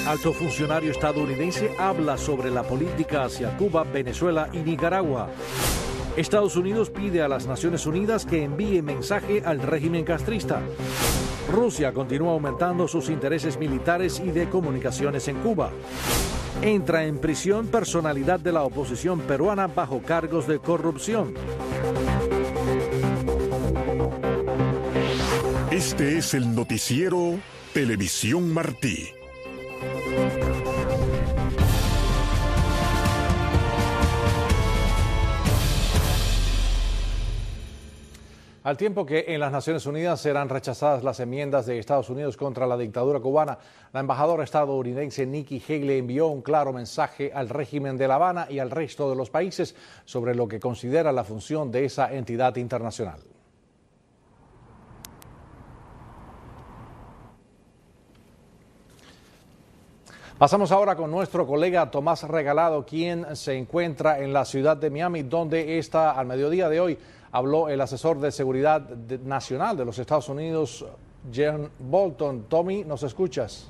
Alto funcionario estadounidense habla sobre la política hacia Cuba, Venezuela y Nicaragua. Estados Unidos pide a las Naciones Unidas que envíe mensaje al régimen castrista. Rusia continúa aumentando sus intereses militares y de comunicaciones en Cuba. Entra en prisión personalidad de la oposición peruana bajo cargos de corrupción. Este es el noticiero Televisión Martí. Al tiempo que en las Naciones Unidas serán rechazadas las enmiendas de Estados Unidos contra la dictadura cubana, la embajadora estadounidense Nikki Haley envió un claro mensaje al régimen de La Habana y al resto de los países sobre lo que considera la función de esa entidad internacional. Pasamos ahora con nuestro colega Tomás Regalado, quien se encuentra en la ciudad de Miami, donde al mediodía de hoy habló el asesor de seguridad nacional de los Estados Unidos, John Bolton. Tommy, ¿nos escuchas?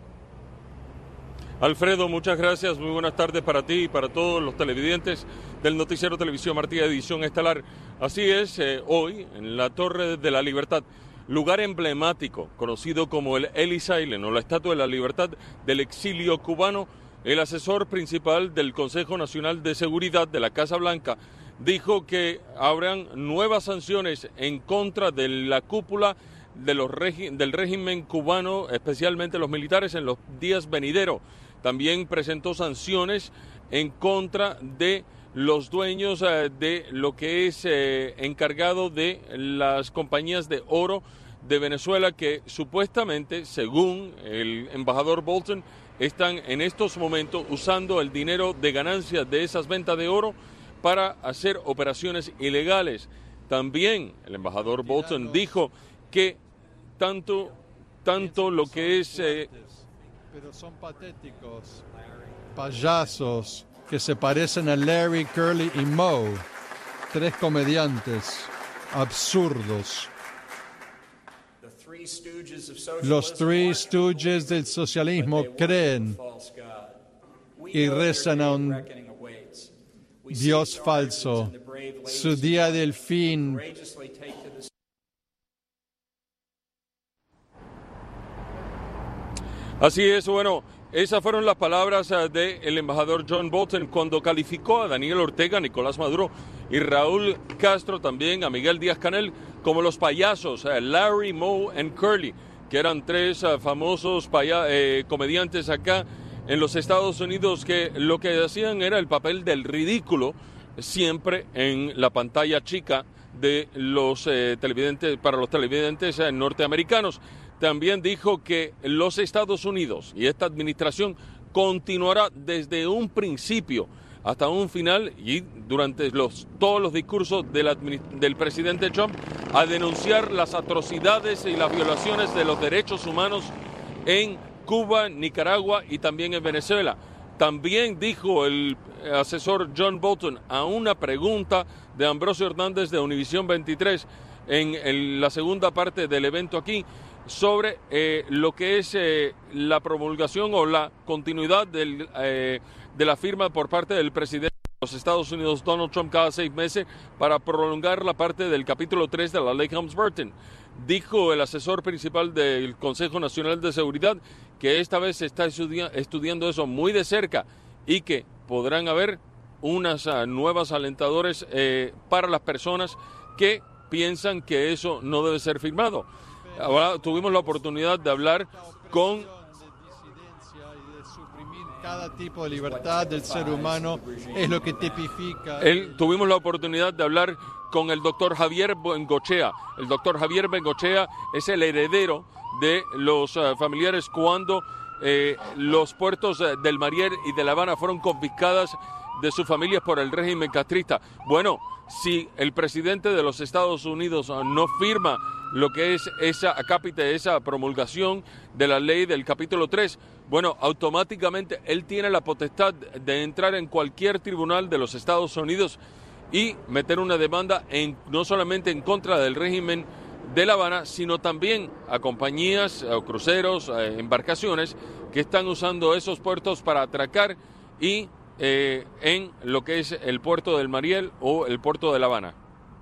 Alfredo, muchas gracias. Muy buenas tardes para ti y para todos los televidentes del noticiero Televisión Martí, edición estelar. Así es, hoy en la Torre de la Libertad, lugar emblemático conocido como el Ellis Island o la Estatua de la Libertad del exilio cubano, el asesor principal del Consejo Nacional de Seguridad de la Casa Blanca dijo que habrán nuevas sanciones en contra de la cúpula del régimen cubano, especialmente los militares, en los días venideros. También presentó sanciones en contra de los dueños de lo que es encargado de las compañías de oro de Venezuela, que supuestamente, según el embajador Bolton, están en estos momentos usando el dinero de ganancias de esas ventas de oro para hacer operaciones ilegales. También el embajador Bolton dijo que tanto lo que es... Pero son patéticos, payasos que se parecen a Larry, Curly y Moe, tres comediantes absurdos. Los Three Stooges del socialismo creen y rezan a un Dios falso. Su día del fin. Así es, bueno, esas fueron las palabras del embajador John Bolton cuando calificó a Daniel Ortega, Nicolás Maduro y Raúl Castro, también a Miguel Díaz-Canel, como los payasos, Larry, Moe y Curly, que eran tres famosos comediantes acá en los Estados Unidos, que lo que hacían era el papel del ridículo siempre en la pantalla chica de los televidentes, para los televidentes norteamericanos. También dijo que los Estados Unidos y esta administración continuará desde un principio hasta un final y durante todos los discursos del presidente Trump a denunciar las atrocidades y las violaciones de los derechos humanos en Cuba, Nicaragua y también en Venezuela. También dijo el asesor John Bolton a una pregunta de Ambrosio Hernández de Univisión 23 en la segunda parte del evento aquí sobre lo que es la promulgación o la continuidad de la firma por parte del presidente de los Estados Unidos, Donald Trump, cada 6 meses para prolongar la parte del capítulo 3 de la ley Helms-Burton. Dijo el asesor principal del Consejo Nacional de Seguridad que esta vez se está estudiando eso muy de cerca y que podrán haber unas nuevas alentadores para las personas que piensan que eso no debe ser firmado. Ahora tuvimos la oportunidad de hablar con... Cada tipo de libertad del ser humano es lo que tipifica. Tuvimos la oportunidad de hablar con el doctor Javier Bengochea. El doctor Javier Bengochea es el heredero de los familiares cuando los puertos del Mariel y de La Habana fueron confiscadas de sus familias por el régimen castrista. Bueno, si el presidente de los Estados Unidos no firma lo que es esa promulgación de la ley del capítulo 3, bueno, automáticamente él tiene la potestad de entrar en cualquier tribunal de los Estados Unidos y meter una demanda no solamente en contra del régimen de La Habana, sino también a compañías o cruceros, embarcaciones que están usando esos puertos para atracar y en lo que es el puerto del Mariel o el puerto de La Habana.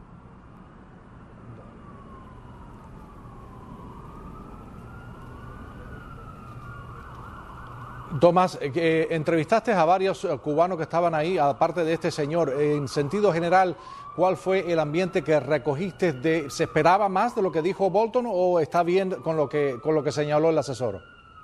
Tomás, entrevistaste a varios cubanos que estaban ahí, aparte de este señor. En sentido general, ¿cuál fue el ambiente que recogiste? ¿Se esperaba más de lo que dijo Bolton o está bien con lo que señaló el asesor?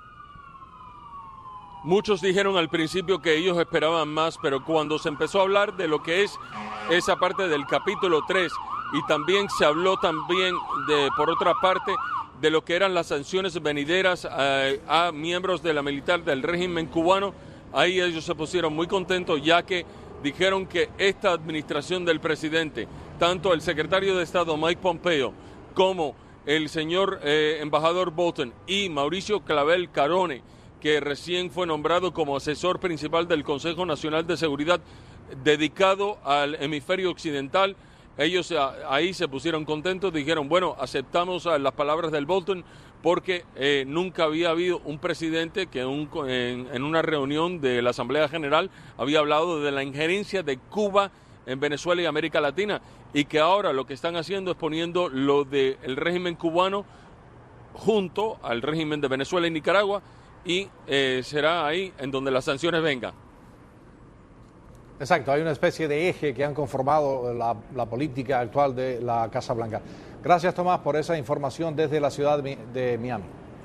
Muchos dijeron al principio que ellos esperaban más, pero cuando se empezó a hablar de lo que es esa parte del capítulo 3 y también se habló también por otra parte, de lo que eran las sanciones venideras a miembros de la militar del régimen cubano, ahí ellos se pusieron muy contentos, ya que dijeron que esta administración del presidente, tanto el secretario de Estado Mike Pompeo como el señor embajador Bolton y Mauricio Clavel Carone, que recién fue nombrado como asesor principal del Consejo Nacional de Seguridad dedicado al hemisferio occidental, ellos ahí se pusieron contentos, dijeron, bueno, aceptamos las palabras del Bolton porque nunca había habido un presidente que en una reunión de la Asamblea General había hablado de la injerencia de Cuba en Venezuela y América Latina, y que ahora lo que están haciendo es poniendo lo del régimen cubano junto al régimen de Venezuela y Nicaragua, y será ahí en donde las sanciones vengan. Exacto, hay una especie de eje que han conformado la política actual de la Casa Blanca. Gracias, Tomás, por esa información desde la ciudad de Miami.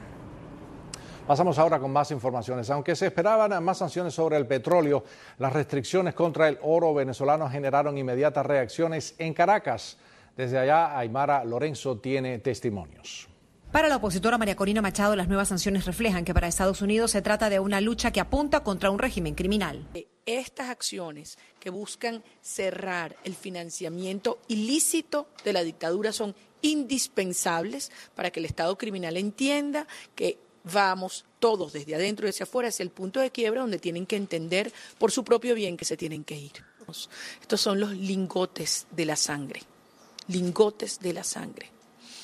Pasamos ahora con más informaciones. Aunque se esperaban más sanciones sobre el petróleo, las restricciones contra el oro venezolano generaron inmediatas reacciones en Caracas. Desde allá, Aymara Lorenzo tiene testimonios. Para la opositora María Corina Machado, las nuevas sanciones reflejan que para Estados Unidos se trata de una lucha que apunta contra un régimen criminal. Estas acciones que buscan cerrar el financiamiento ilícito de la dictadura son indispensables para que el Estado criminal entienda que vamos todos desde adentro y hacia afuera hacia el punto de quiebra donde tienen que entender por su propio bien que se tienen que ir. Estos son los lingotes de la sangre, lingotes de la sangre.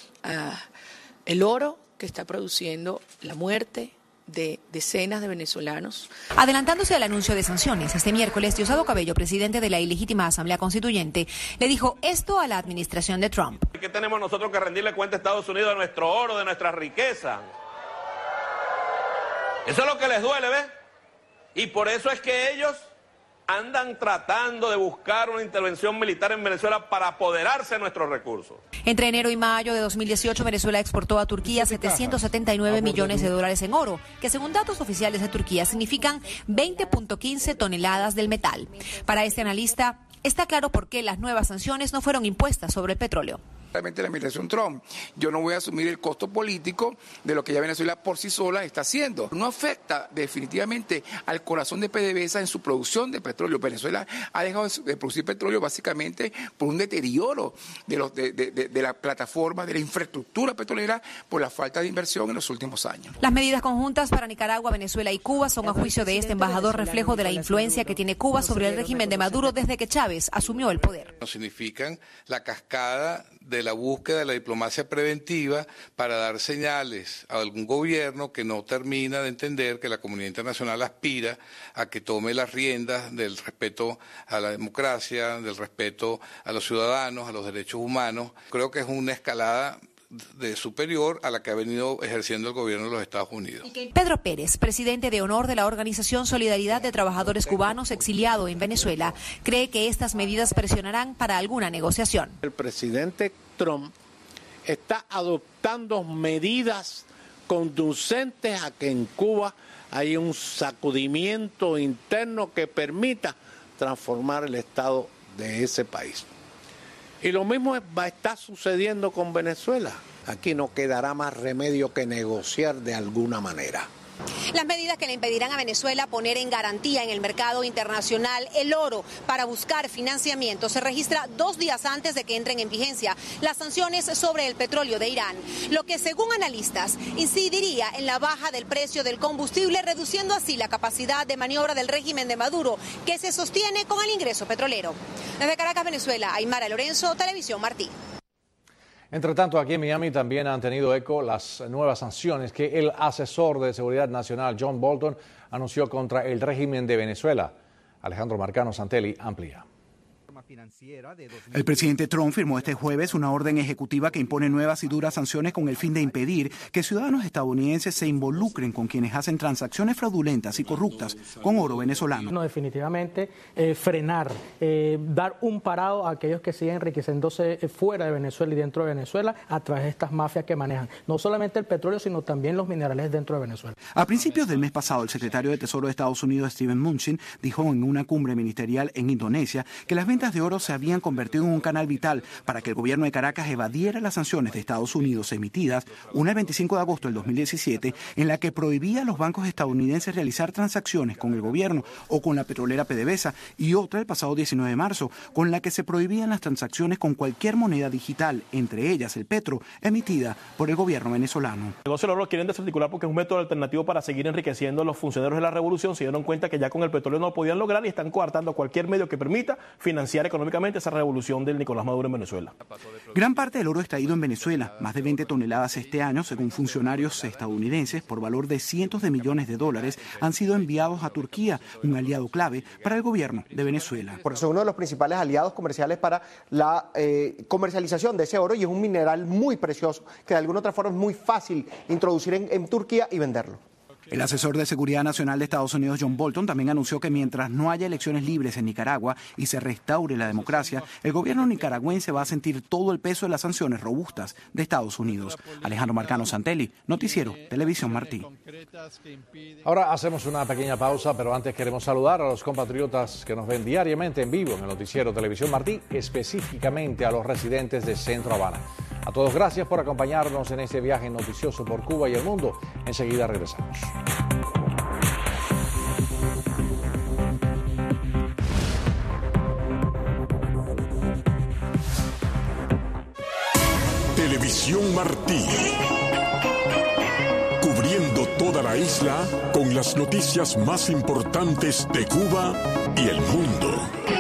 El oro que está produciendo la muerte de decenas de venezolanos. Adelantándose al anuncio de sanciones, este miércoles Diosdado Cabello, presidente de la ilegítima Asamblea Constituyente, le dijo esto a la administración de Trump. ¿Qué tenemos nosotros que rendirle cuenta a Estados Unidos de nuestro oro, de nuestra riqueza? Eso es lo que les duele, ¿ves? Y por eso es que ellos andan tratando de buscar una intervención militar en Venezuela para apoderarse de nuestros recursos. Entre enero y mayo de 2018, Venezuela exportó a Turquía 779 millones de dólares en oro, que según datos oficiales de Turquía significan 20.15 toneladas del metal. Para este analista, está claro por qué las nuevas sanciones no fueron impuestas sobre el petróleo. Realmente la administración Trump, yo no voy a asumir el costo político de lo que ya Venezuela por sí sola está haciendo. No afecta definitivamente al corazón de PDVSA en su producción de petróleo. Venezuela ha dejado de producir petróleo básicamente por un deterioro de la plataforma, de la infraestructura petrolera, por la falta de inversión en los últimos años. Las medidas conjuntas para Nicaragua, Venezuela y Cuba son, a juicio de este embajador, reflejo de la influencia que tiene Cuba sobre el régimen de Maduro desde que Chávez asumió el poder. Significan la cascada de la búsqueda de la diplomacia preventiva para dar señales a algún gobierno que no termina de entender que la comunidad internacional aspira a que tome las riendas del respeto a la democracia, del respeto a los ciudadanos, a los derechos humanos. Creo que es una escalada superior a la que ha venido ejerciendo el gobierno de los Estados Unidos. Pedro Pérez, presidente de honor de la Organización Solidaridad de Trabajadores Cubanos exiliado en Venezuela, cree que estas medidas presionarán para alguna negociación. El presidente Trump está adoptando medidas conducentes a que en Cuba haya un sacudimiento interno que permita transformar el estado de ese país. Y lo mismo va a estar sucediendo con Venezuela. Aquí no quedará más remedio que negociar de alguna manera. Las medidas que le impedirán a Venezuela poner en garantía en el mercado internacional el oro para buscar financiamiento se registra 2 días antes de que entren en vigencia las sanciones sobre el petróleo de Irán, lo que según analistas incidiría en la baja del precio del combustible, reduciendo así la capacidad de maniobra del régimen de Maduro, que se sostiene con el ingreso petrolero. Desde Caracas, Venezuela, Aymara Lorenzo, Televisión Martí. Entre tanto, aquí en Miami también han tenido eco las nuevas sanciones que el asesor de seguridad nacional John Bolton anunció contra el régimen de Venezuela. Alejandro Marcano Santelli amplía. El presidente Trump firmó este jueves una orden ejecutiva que impone nuevas y duras sanciones con el fin de impedir que ciudadanos estadounidenses se involucren con quienes hacen transacciones fraudulentas y corruptas con oro venezolano. No, definitivamente frenar, dar un parado a aquellos que siguen enriqueciéndose fuera de Venezuela y dentro de Venezuela a través de estas mafias que manejan no solamente el petróleo, sino también los minerales dentro de Venezuela. A principios del mes pasado, el secretario de Tesoro de Estados Unidos, Steven Mnuchin, dijo en una cumbre ministerial en Indonesia que las ventas de oro se habían convertido en un canal vital para que el gobierno de Caracas evadiera las sanciones de Estados Unidos emitidas, una el 25 de agosto del 2017, en la que prohibía a los bancos estadounidenses realizar transacciones con el gobierno o con la petrolera PDVSA, y otra el pasado 19 de marzo, con la que se prohibían las transacciones con cualquier moneda digital, entre ellas el petro, emitida por el gobierno venezolano. El negocio del oro lo quieren desarticular porque es un método alternativo para seguir enriqueciendo a los funcionarios de la revolución. Se dieron cuenta que ya con el petróleo no lo podían lograr y están coartando cualquier medio que permita financiar económicamente esa revolución del Nicolás Maduro en Venezuela. Gran parte del oro extraído en Venezuela, más de 20 toneladas este año, según funcionarios estadounidenses, por valor de cientos de millones de dólares, han sido enviados a Turquía, un aliado clave para el gobierno de Venezuela. Porque son uno de los principales aliados comerciales para la comercialización de ese oro, y es un mineral muy precioso que de alguna otra forma es muy fácil introducir en Turquía y venderlo. El asesor de Seguridad Nacional de Estados Unidos, John Bolton, también anunció que mientras no haya elecciones libres en Nicaragua y se restaure la democracia, el gobierno nicaragüense va a sentir todo el peso de las sanciones robustas de Estados Unidos. Alejandro Marcano Santelli, Noticiero Televisión Martí. Ahora hacemos una pequeña pausa, pero antes queremos saludar a los compatriotas que nos ven diariamente en vivo en el Noticiero Televisión Martí, específicamente a los residentes de Centro Habana. A todos, gracias por acompañarnos en este viaje noticioso por Cuba y el mundo. Enseguida regresamos. Televisión Martí. Cubriendo toda la isla con las noticias más importantes de Cuba y el mundo.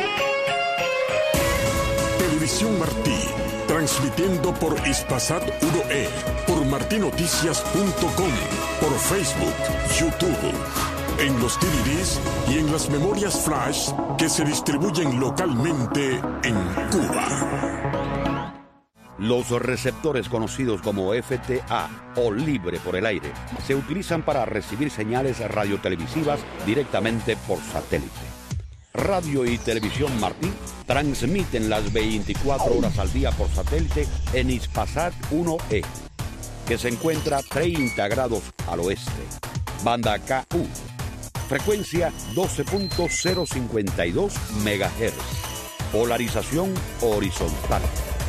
Televisión Martí. Transmitiendo por Hispasat 1E, por martinoticias.com, por Facebook, YouTube, en los DVDs y en las memorias flash que se distribuyen localmente en Cuba. Los receptores conocidos como FTA o libre por el aire se utilizan para recibir señales radiotelevisivas directamente por satélite. Radio y Televisión Martí transmiten las 24 horas al día por satélite en Hispasat 1E, que se encuentra 30 grados al oeste. Banda KU, frecuencia 12.052 MHz, polarización horizontal.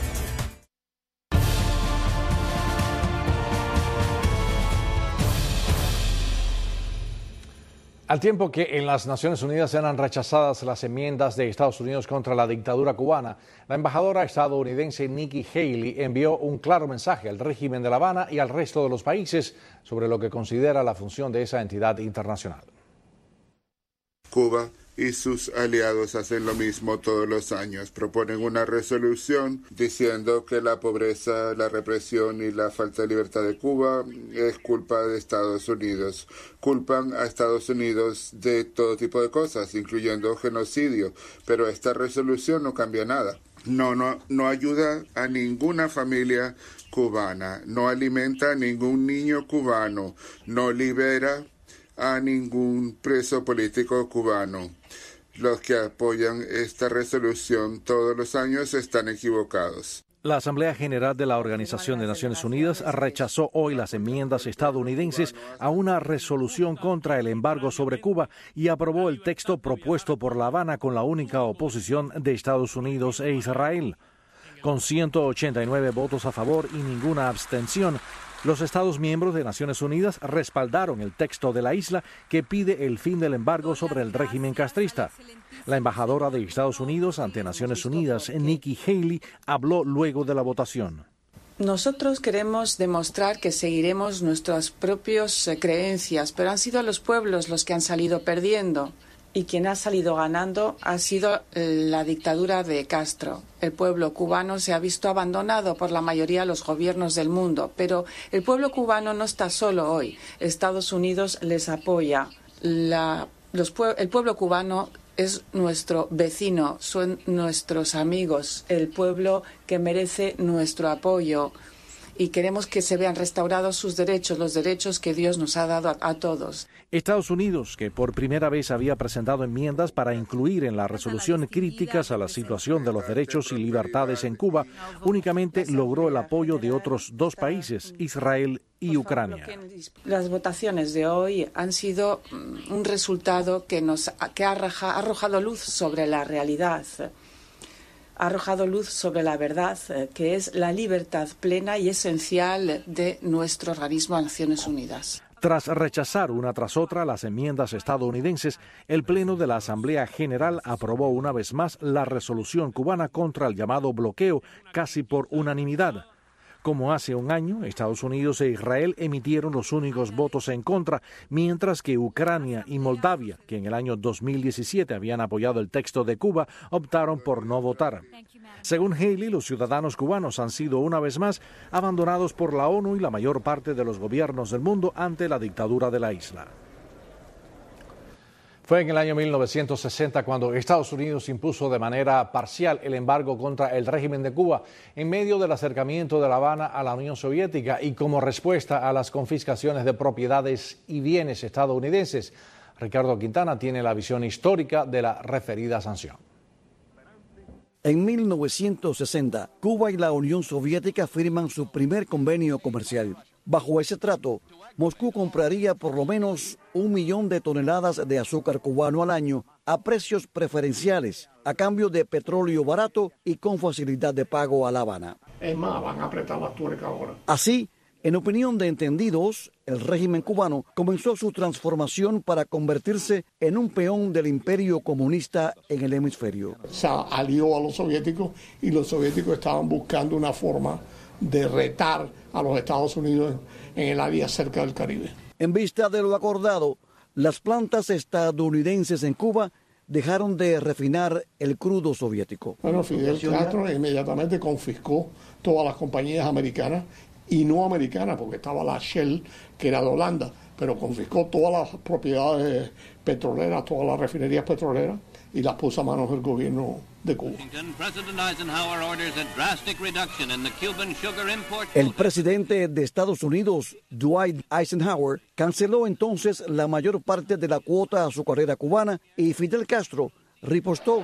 Al tiempo que en las Naciones Unidas eran rechazadas las enmiendas de Estados Unidos contra la dictadura cubana, la embajadora estadounidense Nikki Haley envió un claro mensaje al régimen de La Habana y al resto de los países sobre lo que considera la función de esa entidad internacional. Cuba y sus aliados hacen lo mismo todos los años. Proponen una resolución diciendo que la pobreza, la represión y la falta de libertad de Cuba es culpa de Estados Unidos. Culpan a Estados Unidos de todo tipo de cosas, incluyendo genocidio. Pero esta resolución no cambia nada. No ayuda a ninguna familia cubana, no alimenta a ningún niño cubano, no libera a ningún preso político cubano. Los que apoyan esta resolución todos los años están equivocados. La Asamblea General de la Organización de Naciones Unidas rechazó hoy las enmiendas estadounidenses a una resolución contra el embargo sobre Cuba y aprobó el texto propuesto por La Habana con la única oposición de Estados Unidos e Israel. Con 189 votos a favor y ninguna abstención, los Estados miembros de Naciones Unidas respaldaron el texto de la isla que pide el fin del embargo sobre el régimen castrista. La embajadora de Estados Unidos ante Naciones Unidas, Nikki Haley, habló luego de la votación. Nosotros queremos demostrar que seguiremos nuestras propias creencias, pero han sido los pueblos los que han salido perdiendo. y quien ha salido ganando ha sido la dictadura de Castro. El pueblo cubano se ha visto abandonado por la mayoría de los gobiernos del mundo, pero el pueblo cubano no está solo hoy. Estados Unidos les apoya. El pueblo cubano es nuestro vecino, son nuestros amigos, el pueblo que merece nuestro apoyo. Y queremos que se vean restaurados sus derechos, los derechos que Dios nos ha dado a todos. Estados Unidos, que por primera vez había presentado enmiendas para incluir en la resolución críticas a la situación de los derechos y libertades en Cuba, únicamente logró el apoyo de otros dos países, Israel y Ucrania. Las votaciones de hoy han sido un resultado que ha arrojado luz sobre la realidad. Ha arrojado luz sobre la verdad, que es la libertad plena y esencial de nuestro organismo de Naciones Unidas. Tras rechazar una tras otra las enmiendas estadounidenses, el Pleno de la Asamblea General aprobó una vez más la resolución cubana contra el llamado bloqueo, casi por unanimidad. Como hace un año, Estados Unidos e Israel emitieron los únicos votos en contra, mientras que Ucrania y Moldavia, que en el año 2017 habían apoyado el texto de Cuba, optaron por no votar. Según Haley, los ciudadanos cubanos han sido una vez más abandonados por la ONU y la mayor parte de los gobiernos del mundo ante la dictadura de la isla. Fue en el año 1960 cuando Estados Unidos impuso de manera parcial el embargo contra el régimen de Cuba en medio del acercamiento de La Habana a la Unión Soviética y como respuesta a las confiscaciones de propiedades y bienes estadounidenses. Ricardo Quintana tiene la visión histórica de la referida sanción. En 1960, Cuba y la Unión Soviética firman su primer convenio comercial. Bajo ese trato, Moscú compraría por lo menos 1 millón de toneladas de azúcar cubano al año a precios preferenciales, a cambio de petróleo barato y con facilidad de pago a La Habana. Es más, van a apretar las tuercas ahora. Así, en opinión de entendidos, el régimen cubano comenzó su transformación para convertirse en un peón del imperio comunista en el hemisferio. Se alió a los soviéticos y los soviéticos estaban buscando una forma de retar a los Estados Unidos en el área cerca del Caribe. En vista de lo acordado, las plantas estadounidenses en Cuba dejaron de refinar el crudo soviético. Bueno, Fidel Castro inmediatamente confiscó todas las compañías americanas y no americanas, porque estaba la Shell, que era de Holanda, pero confiscó todas las propiedades petroleras, todas las refinerías petroleras y las puso a manos del gobierno de Cuba. El presidente de Estados Unidos, Dwight Eisenhower, canceló entonces la mayor parte de la cuota azucarera cubana y Fidel Castro ripostó.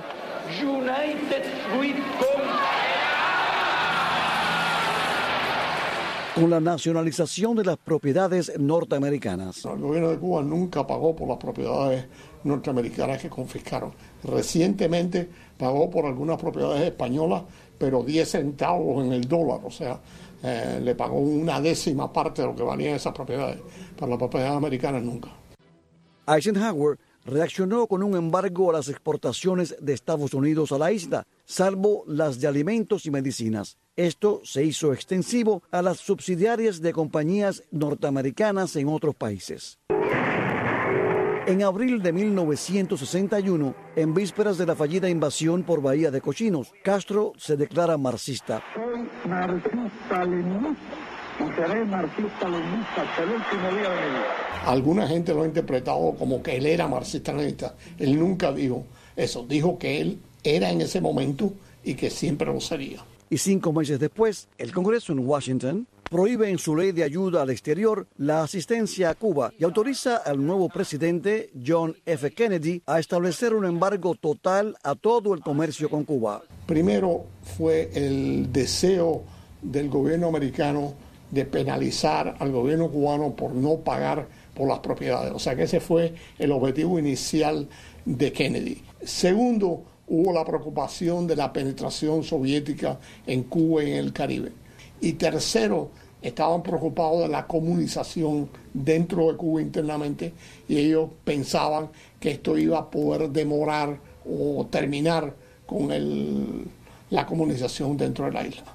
Con la nacionalización de las propiedades norteamericanas. El gobierno de Cuba nunca pagó por las propiedades norteamericanas que confiscaron. Recientemente pagó por algunas propiedades españolas, pero 10 centavos en el dólar, o sea, le pagó una décima parte de lo que valían esas propiedades. Para las propiedades americanas nunca. Eisenhower reaccionó con un embargo a las exportaciones de Estados Unidos a la isla, salvo las de alimentos y medicinas. Esto se hizo extensivo a las subsidiarias de compañías norteamericanas en otros países. En abril de 1961, en vísperas de la fallida invasión por Bahía de Cochinos, Castro se declara marxista. Soy marxista-leninista y seré marxista-leninista hasta el último día de mi vida. Alguna gente lo ha interpretado como que él era marxista-leninista. Él nunca dijo eso. Dijo que él era en ese momento y que siempre lo sería. Y 5 meses después, el Congreso en Washington prohíbe en su ley de ayuda al exterior la asistencia a Cuba y autoriza al nuevo presidente John F. Kennedy a establecer un embargo total a todo el comercio con Cuba. Primero fue el deseo del gobierno americano de penalizar al gobierno cubano por no pagar por las propiedades. O sea que ese fue el objetivo inicial de Kennedy. Segundo, hubo la preocupación de la penetración soviética en Cuba y en el Caribe. Y tercero, estaban preocupados de la comunización dentro de Cuba internamente y ellos pensaban que esto iba a poder demorar o terminar con la comunicación dentro de la isla.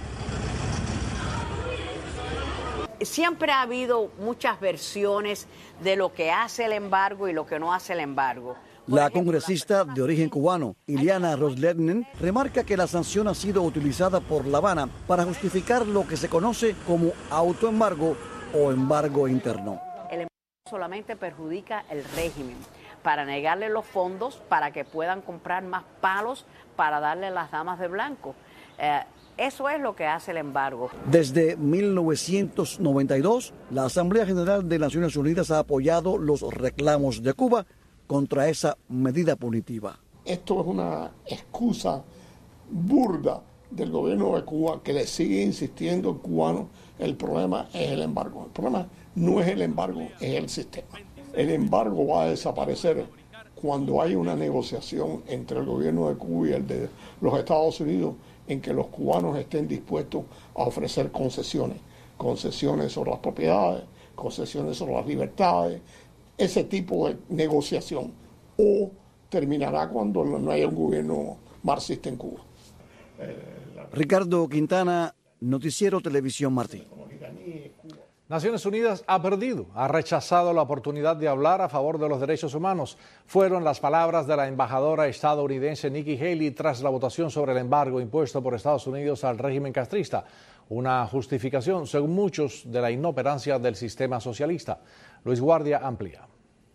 Siempre ha habido muchas versiones de lo que hace el embargo y lo que no hace el embargo. La congresista de origen cubano, Iliana Ros-Lehtinen, remarca que la sanción ha sido utilizada por La Habana para justificar lo que se conoce como autoembargo o embargo interno. El embargo solamente perjudica el régimen para negarle los fondos para que puedan comprar más palos para darle a las damas de blanco. Eso es lo que hace el embargo. Desde 1992, la Asamblea General de Naciones Unidas ha apoyado los reclamos de Cuba contra esa medida punitiva. Esto es una excusa burda del gobierno de Cuba que le sigue insistiendo al cubano. El problema es el embargo. El problema no es el embargo, es el sistema. El embargo va a desaparecer cuando hay una negociación entre el gobierno de Cuba y el de los Estados Unidos en que los cubanos estén dispuestos a ofrecer concesiones sobre las propiedades, concesiones sobre las libertades, ese tipo de negociación, o terminará cuando no haya un gobierno marxista en Cuba. Ricardo Quintana, Noticiero Televisión Martí. Naciones Unidas ha rechazado la oportunidad de hablar a favor de los derechos humanos. Fueron las palabras de la embajadora estadounidense Nikki Haley tras la votación sobre el embargo impuesto por Estados Unidos al régimen castrista. Una justificación, según muchos, de la inoperancia del sistema socialista. Luis Guardia amplía.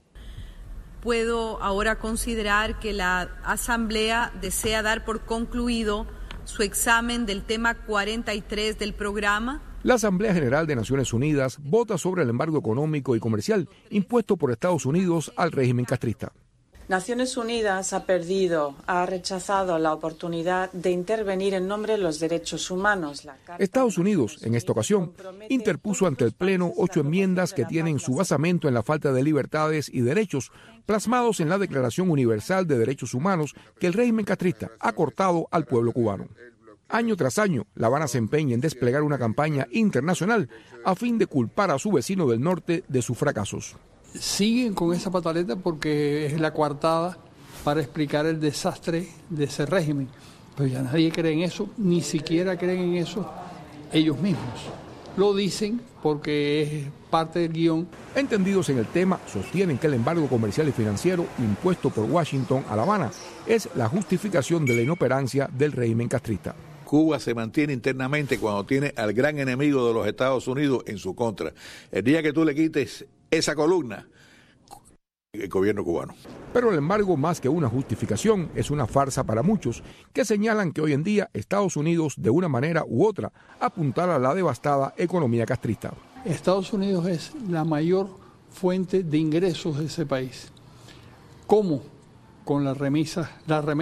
Puedo ahora considerar que la Asamblea desea dar por concluido su examen del tema 43 del programa. La Asamblea General de Naciones Unidas vota sobre el embargo económico y comercial impuesto por Estados Unidos al régimen castrista. Naciones Unidas ha rechazado la oportunidad de intervenir en nombre de los derechos humanos. Estados Unidos, en esta ocasión, interpuso ante el Pleno 8 enmiendas que tienen su basamento en la falta de libertades y derechos plasmados en la Declaración Universal de Derechos Humanos que el régimen castrista ha cortado al pueblo cubano. Año tras año, La Habana se empeña en desplegar una campaña internacional a fin de culpar a su vecino del norte de sus fracasos. Siguen con esa pataleta porque es la coartada para explicar el desastre de ese régimen. Pero ya nadie cree en eso, ni siquiera creen en eso ellos mismos. Lo dicen porque es parte del guión. Entendidos en el tema, sostienen que el embargo comercial y financiero impuesto por Washington a La Habana es la justificación de la inoperancia del régimen castrista. Cuba se mantiene internamente cuando tiene al gran enemigo de los Estados Unidos en su contra. El día que tú le quites esa columna, el gobierno cubano. Pero el embargo, más que una justificación, es una farsa para muchos que señalan que hoy en día Estados Unidos, de una manera u otra, apuntala a la devastada economía castrista. Estados Unidos es la mayor fuente de ingresos de ese país. ¿Cómo? Con las remesas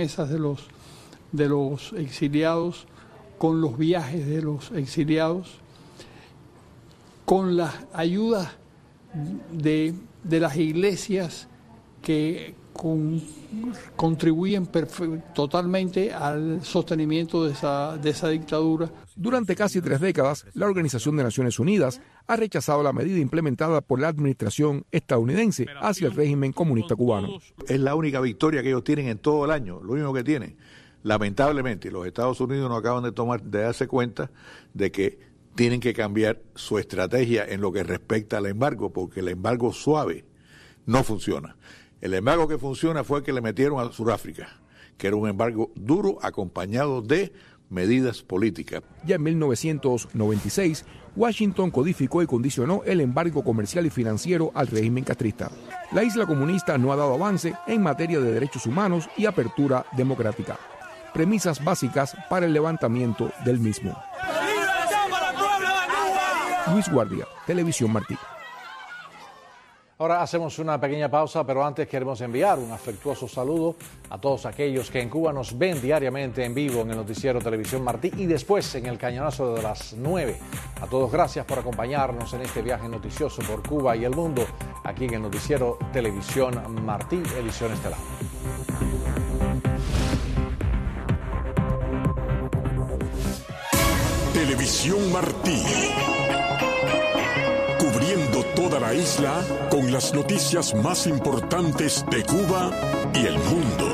de los exiliados, con los viajes de los exiliados, con las ayudas de las iglesias que contribuyen totalmente al sostenimiento de esa dictadura. Durante casi 3 décadas, la Organización de Naciones Unidas ha rechazado la medida implementada por la administración estadounidense hacia el régimen comunista cubano. Es la única victoria que ellos tienen en todo el año, lo único que tienen. Lamentablemente, los Estados Unidos no acaban de darse cuenta de que tienen que cambiar su estrategia en lo que respecta al embargo, porque el embargo suave no funciona. El embargo que funciona fue el que le metieron a Sudáfrica, que era un embargo duro acompañado de medidas políticas. Ya en 1996, Washington codificó y condicionó el embargo comercial y financiero al régimen castrista. La isla comunista no ha dado avance en materia de derechos humanos y apertura democrática. Premisas básicas para el levantamiento del mismo. Luis Guardia, Televisión Martí. Ahora hacemos una pequeña pausa, pero antes queremos enviar un afectuoso saludo a todos aquellos que en Cuba nos ven diariamente en vivo en el noticiero Televisión Martí y después en el cañonazo de las 9. A todos gracias por acompañarnos en este viaje noticioso por Cuba y el mundo, aquí en el noticiero Televisión Martí, edición estelar. Televisión Martí. Cubriendo toda la isla con las noticias más importantes de Cuba y el mundo.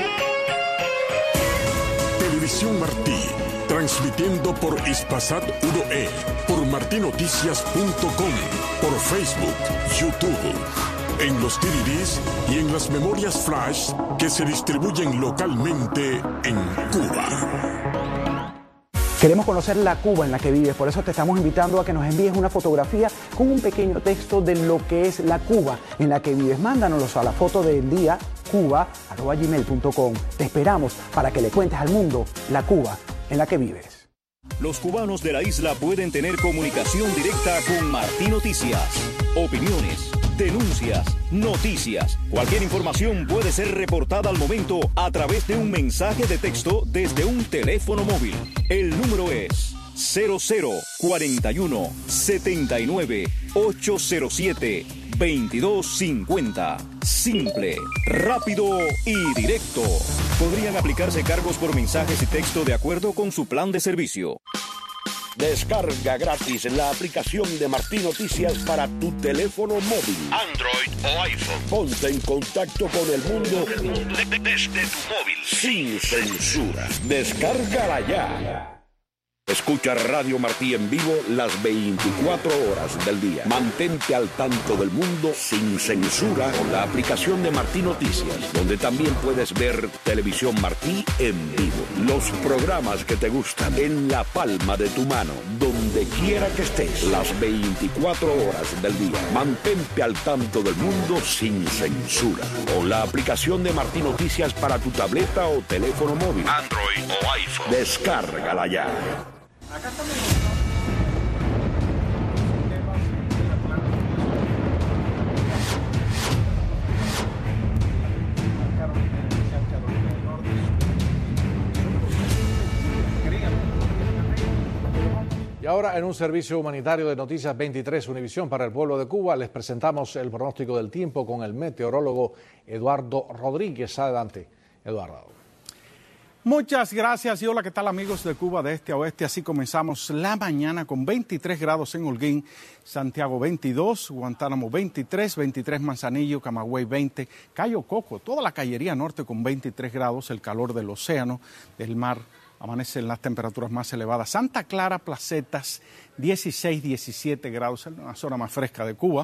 Televisión Martí, transmitiendo por Hispasat 1E, por martinoticias.com, por Facebook, YouTube. en los DVDs y en las memorias flash que se distribuyen localmente en Cuba. Queremos conocer la Cuba en la que vives, por eso te estamos invitando a que nos envíes una fotografía con un pequeño texto de lo que es la Cuba en la que vives. Mándanos a la foto del día cuba@gmail.com. Te esperamos para que le cuentes al mundo la Cuba en la que vives. Los cubanos de la isla pueden tener comunicación directa con Martí Noticias. Opiniones, denuncias, noticias. Cualquier información puede ser reportada al momento a través de un mensaje de texto desde un teléfono móvil. El número es 0041 79 807 2250. Simple, rápido y directo. Podrían aplicarse cargos por mensajes y texto de acuerdo con su plan de servicio. Descarga gratis la aplicación de Martí Noticias para tu teléfono móvil, Android o iPhone. Ponte en contacto con el mundo Desde tu móvil. sin censura. Descárgala ya. Escucha Radio Martí en vivo las 24 horas del día. Mantente al tanto del mundo sin censura con la aplicación de Martí Noticias, donde también puedes ver Televisión Martí en vivo. Los programas que te gustan en la palma de tu mano, donde quiera que estés, las 24 horas del día. Mantente al tanto del mundo sin censura con la aplicación de Martí Noticias para tu tableta o teléfono móvil, Android o iPhone. Descárgala ya. Y ahora, en un servicio humanitario de Noticias 23 Univisión para el pueblo de Cuba, les presentamos el pronóstico del tiempo con el meteorólogo Eduardo Rodríguez. Adelante, Eduardo. Muchas gracias y hola, ¿qué tal amigos de Cuba de este a oeste? Así comenzamos la mañana con 23 grados en Holguín, Santiago 22, Guantánamo 23, 23 Manzanillo, Camagüey 20, Cayo Coco, toda la cañería norte con 23 grados, el calor del océano, del mar, amanecen las temperaturas más elevadas. Santa Clara, Placetas, 16, 17 grados, en una zona más fresca de Cuba.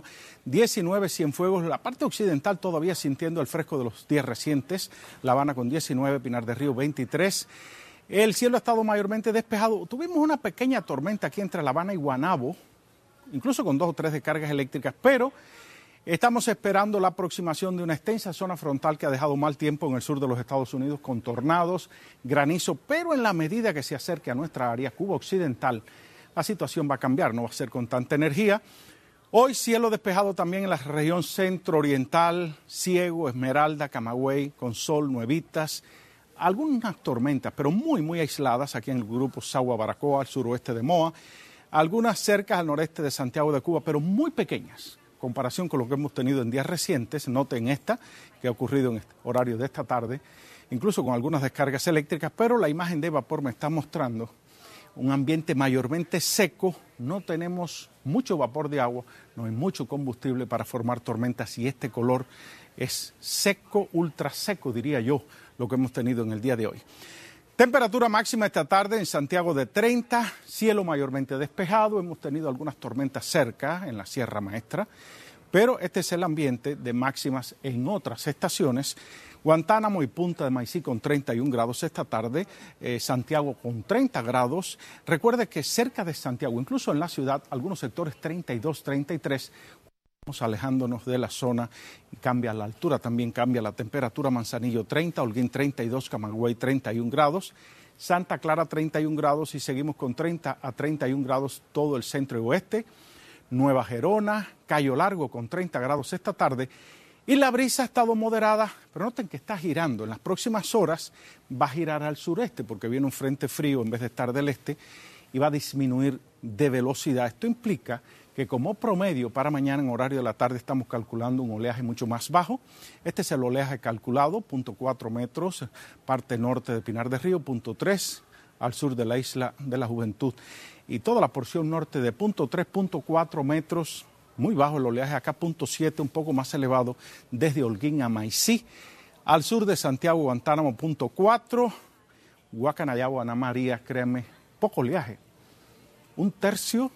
19, Cienfuegos, la parte occidental todavía sintiendo el fresco de los días recientes. La Habana con 19, Pinar del Río 23. El cielo ha estado mayormente despejado. Tuvimos una pequeña tormenta aquí entre La Habana y Guanabo, incluso con 2 o 3 descargas eléctricas, pero estamos esperando la aproximación de una extensa zona frontal que ha dejado mal tiempo en el sur de los Estados Unidos con tornados, granizo, pero en la medida que se acerque a nuestra área, Cuba Occidental, la situación va a cambiar, no va a ser con tanta energía. Hoy cielo despejado también en la región centro-oriental, Ciego, Esmeralda, Camagüey, con sol, Nuevitas, algunas tormentas, pero muy aisladas aquí en el grupo Sagua-Baracoa, al suroeste de Moa, algunas cercas al noreste de Santiago de Cuba, pero muy pequeñas. Comparación con lo que hemos tenido en días recientes, noten esta, que ha ocurrido en este horario de esta tarde, incluso con algunas descargas eléctricas, pero la imagen de vapor me está mostrando un ambiente mayormente seco, no tenemos mucho vapor de agua, no hay mucho combustible para formar tormentas y este color es seco, ultra seco, diría yo, lo que hemos tenido en el día de hoy. Temperatura máxima esta tarde en Santiago de 30, cielo mayormente despejado, hemos tenido algunas tormentas cerca en la Sierra Maestra, pero este es el ambiente de máximas en otras estaciones. Guantánamo y Punta de Maicí con 31 grados esta tarde, Santiago con 30 grados. Recuerde que cerca de Santiago, incluso en la ciudad, algunos sectores 32, 33, vamos alejándonos de la zona y cambia la altura, también cambia la temperatura. Manzanillo 30, Holguín 32, Camagüey 31 grados, Santa Clara 31 grados y seguimos con 30 a 31 grados todo el centro y oeste. Nueva Gerona, Cayo Largo con 30 grados esta tarde. Y la brisa ha estado moderada, pero noten que está girando. En las próximas horas va a girar al sureste porque viene un frente frío en vez de estar del este y va a disminuir de velocidad. Esto implica que como promedio para mañana en horario de la tarde estamos calculando un oleaje mucho más bajo. Este es el oleaje calculado, 0.4 metros, parte norte de Pinar del Río, 0.3 al sur de la Isla de la Juventud. Y toda la porción norte de 0.3, 0.4 metros, muy bajo el oleaje, acá 0.7, un poco más elevado, desde Holguín a Maicí. Al sur de Santiago, Guantánamo, 0.4, Guacanayagua, Ana María, créanme, poco oleaje. 1/3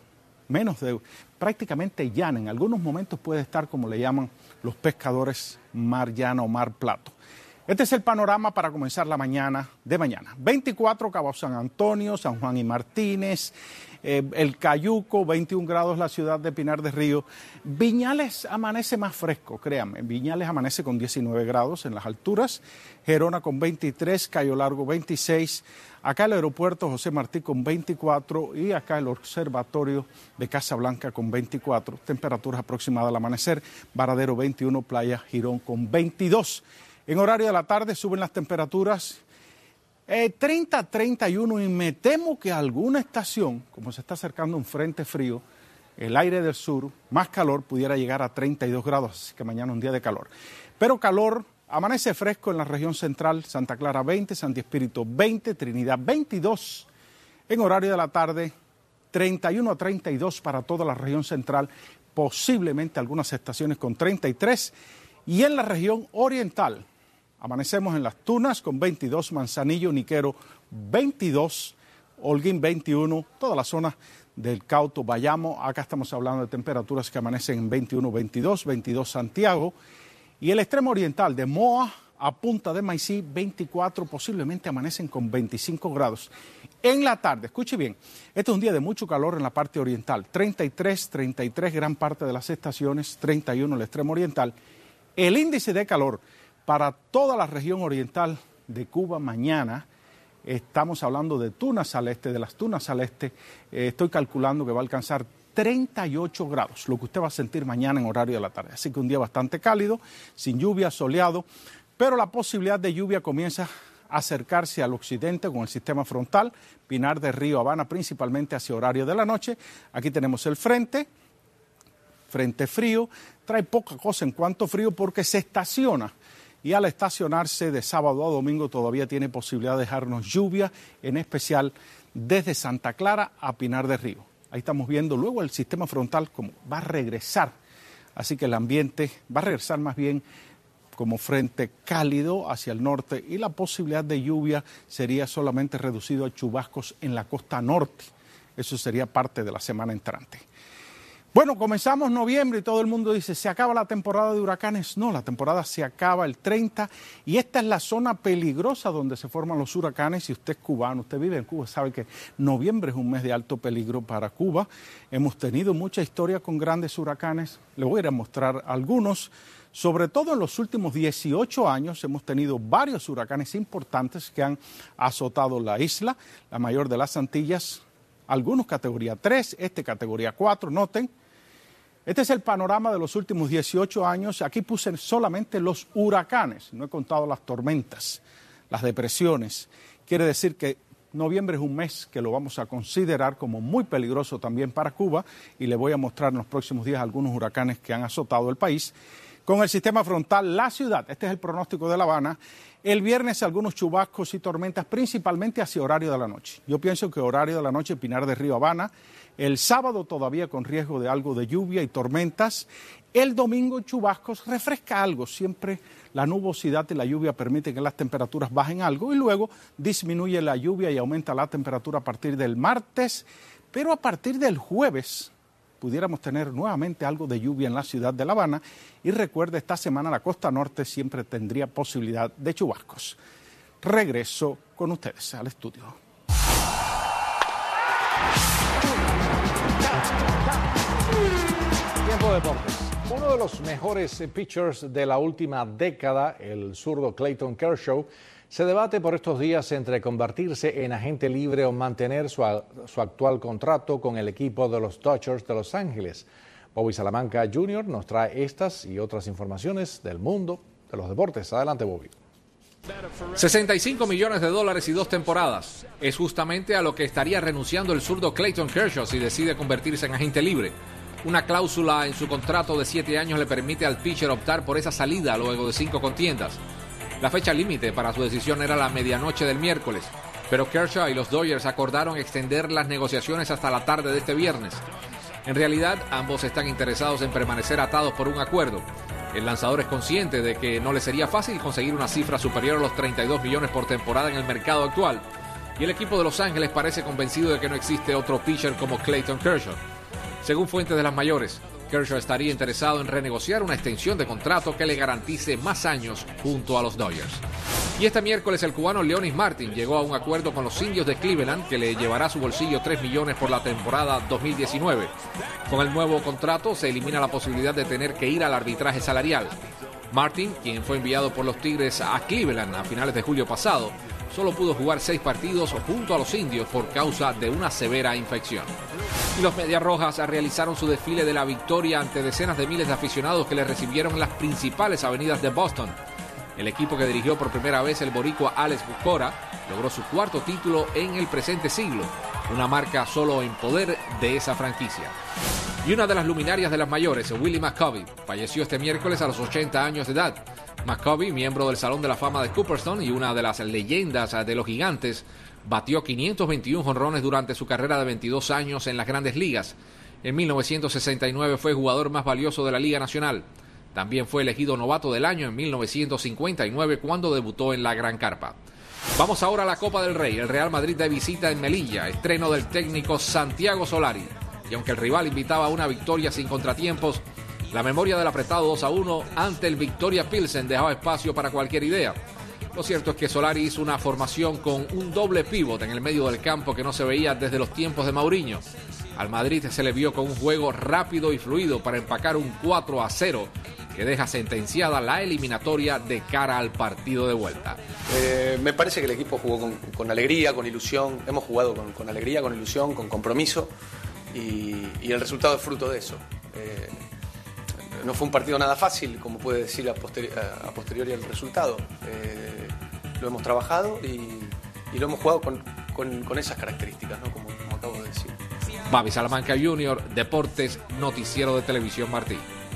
menos de prácticamente llana. En algunos momentos puede estar como le llaman los pescadores mar llana o mar plato. Este es el panorama para comenzar la mañana de mañana. 24 Cabo San Antonio, San Juan y Martínez, El Cayuco, 21 grados la ciudad de Pinar del Río. Viñales amanece más fresco, créanme. Viñales amanece con 19 grados en las alturas. Gerona con 23, Cayo Largo 26. Acá el aeropuerto José Martí con 24 y acá el observatorio de Casablanca con 24. Temperaturas aproximadas al amanecer. Varadero 21, Playa Girón con 22. En horario de la tarde suben las temperaturas 30, 31 y me temo que alguna estación, como se está acercando un frente frío, el aire del sur, más calor, pudiera llegar a 32 grados, así que mañana un día de calor. Pero calor, amanece fresco en la región central, Santa Clara 20, Santi Espíritu 20, Trinidad 22. En horario de la tarde, 31 a 32 para toda la región central, posiblemente algunas estaciones con 33. Y en la región oriental, amanecemos en Las Tunas con 22, Manzanillo, Niquero 22, Holguín 21, toda la zona del Cauto, Bayamo. Acá estamos hablando de temperaturas que amanecen en 21, 22, 22 Santiago. Y el extremo oriental de Moa a Punta de Maicí, 24, posiblemente amanecen con 25 grados. En la tarde, escuche bien, este es un día de mucho calor en la parte oriental, 33 gran parte de las estaciones, 31 el extremo oriental. El índice de calor para toda la región oriental de Cuba mañana, estamos hablando de Tunas al este, de Las Tunas al este, estoy calculando que va a alcanzar 38 grados, lo que usted va a sentir mañana en horario de la tarde. Así que un día bastante cálido, sin lluvia, soleado, pero la posibilidad de lluvia comienza a acercarse al occidente con el sistema frontal, Pinar del Río, Habana, principalmente hacia horario de la noche. Aquí tenemos el frente frío, trae poca cosa en cuanto frío porque se estaciona. Y al estacionarse de sábado a domingo todavía tiene posibilidad de dejarnos lluvia, en especial desde Santa Clara a Pinar del Río. Ahí estamos viendo luego el sistema frontal como va a regresar, así que el ambiente va a regresar más bien como frente cálido hacia el norte y la posibilidad de lluvia sería solamente reducido a chubascos en la costa norte. Eso sería parte de la semana entrante. Bueno, comenzamos noviembre y todo el mundo dice, ¿se acaba la temporada de huracanes? No, la temporada se acaba el 30 y esta es la zona peligrosa donde se forman los huracanes. Si usted es cubano, usted vive en Cuba, sabe que noviembre es un mes de alto peligro para Cuba. Hemos tenido mucha historia con grandes huracanes, le voy a ir a mostrar algunos. Sobre todo en los últimos 18 años hemos tenido varios huracanes importantes que han azotado la isla, la mayor de las Antillas, algunos categoría 3, categoría 4, noten. Este es el panorama de los últimos 18 años. Aquí puse solamente los huracanes, no he contado las tormentas, las depresiones. Quiere decir que noviembre es un mes que lo vamos a considerar como muy peligroso también para Cuba y le voy a mostrar en los próximos días algunos huracanes que han azotado el país. Con el sistema frontal, la ciudad, este es el pronóstico de La Habana. El viernes algunos chubascos y tormentas, principalmente hacia horario de la noche. Yo pienso que horario de la noche, Pinar del Río, Habana. El sábado todavía con riesgo de algo de lluvia y tormentas. El domingo chubascos, refresca algo. Siempre la nubosidad y la lluvia permiten que las temperaturas bajen algo y luego disminuye la lluvia y aumenta la temperatura a partir del martes. Pero a partir del jueves pudiéramos tener nuevamente algo de lluvia en la ciudad de La Habana. Y recuerde, esta semana la costa norte siempre tendría posibilidad de chubascos. Regreso con ustedes al estudio. Tiempo de deportes. Uno de los mejores pitchers de la última década, el zurdo Clayton Kershaw, se debate por estos días entre convertirse en agente libre o mantener su actual contrato con el equipo de los Dodgers de Los Ángeles. Bobby Salamanca Jr. nos trae estas y otras informaciones del mundo de los deportes. Adelante, Bobby. $65 millones y 2 temporadas. Es justamente a lo que estaría renunciando el zurdo Clayton Kershaw si decide convertirse en agente libre. Una cláusula en su contrato de 7 años le permite al pitcher optar por esa salida luego de 5 contiendas. La fecha límite para su decisión era la medianoche del miércoles, pero Kershaw y los Dodgers acordaron extender las negociaciones hasta la tarde de este viernes. En realidad, ambos están interesados en permanecer atados por un acuerdo. El lanzador es consciente de que no le sería fácil conseguir una cifra superior a los 32 millones por temporada en el mercado actual, y el equipo de Los Ángeles parece convencido de que no existe otro pitcher como Clayton Kershaw. Según fuentes de las mayores, Kershaw estaría interesado en renegociar una extensión de contrato que le garantice más años junto a los Dodgers. Y este miércoles el cubano Leonys Martin llegó a un acuerdo con los Indios de Cleveland que le llevará a su bolsillo $3 millones por la temporada 2019. Con el nuevo contrato se elimina la posibilidad de tener que ir al arbitraje salarial. Martin, quien fue enviado por los Tigres a Cleveland a finales de julio pasado, solo pudo jugar 6 partidos junto a los Indios por causa de una severa infección. Y los Medias Rojas realizaron su desfile de la victoria ante decenas de miles de aficionados que les recibieron en las principales avenidas de Boston. El equipo que dirigió por primera vez el boricua Alex Cora logró su 4º título en el presente siglo, una marca solo en poder de esa franquicia. Y una de las luminarias de las mayores, Willie McCovey, falleció este miércoles a los 80 años de edad. McCovey, miembro del Salón de la Fama de Cooperstown y una de las leyendas de los Gigantes, batió 521 jonrones durante su carrera de 22 años en las Grandes Ligas. En 1969 fue jugador más valioso de la Liga Nacional. También fue elegido novato del año en 1959 cuando debutó en la Gran Carpa. Vamos ahora a la Copa del Rey. El Real Madrid de visita en Melilla, estreno del técnico Santiago Solari. Y aunque el rival invitaba a una victoria sin contratiempos, la memoria del apretado 2-1 ante el Victoria Pilsen dejaba espacio para cualquier idea. Lo cierto es que Solari hizo una formación con un doble pívot en el medio del campo que no se veía desde los tiempos de Mourinho. Al Madrid se le vio con un juego rápido y fluido para empacar un 4-0 que deja sentenciada la eliminatoria de cara al partido de vuelta. Me parece que el equipo jugó con alegría, con ilusión. Hemos jugado con alegría, con ilusión, con compromiso y el resultado es fruto de eso. No fue un partido nada fácil, como puede decir a posteriori el resultado. Lo hemos trabajado y lo hemos jugado con esas características, ¿no? como acabo de decir. Babi Salamanca Jr., Deportes, Noticiero de Televisión Martí.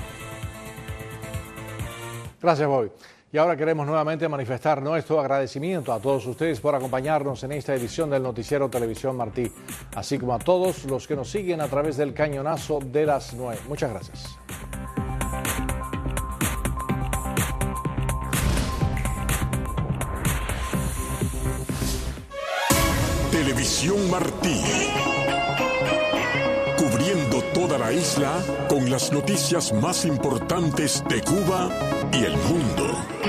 Gracias, Bobby. Y ahora queremos nuevamente manifestar nuestro agradecimiento a todos ustedes por acompañarnos en esta edición del Noticiero Televisión Martí, así como a todos los que nos siguen a través del cañonazo de las 9. Muchas gracias. Televisión Martí. Cubriendo toda la isla con las noticias más importantes de Cuba y el mundo.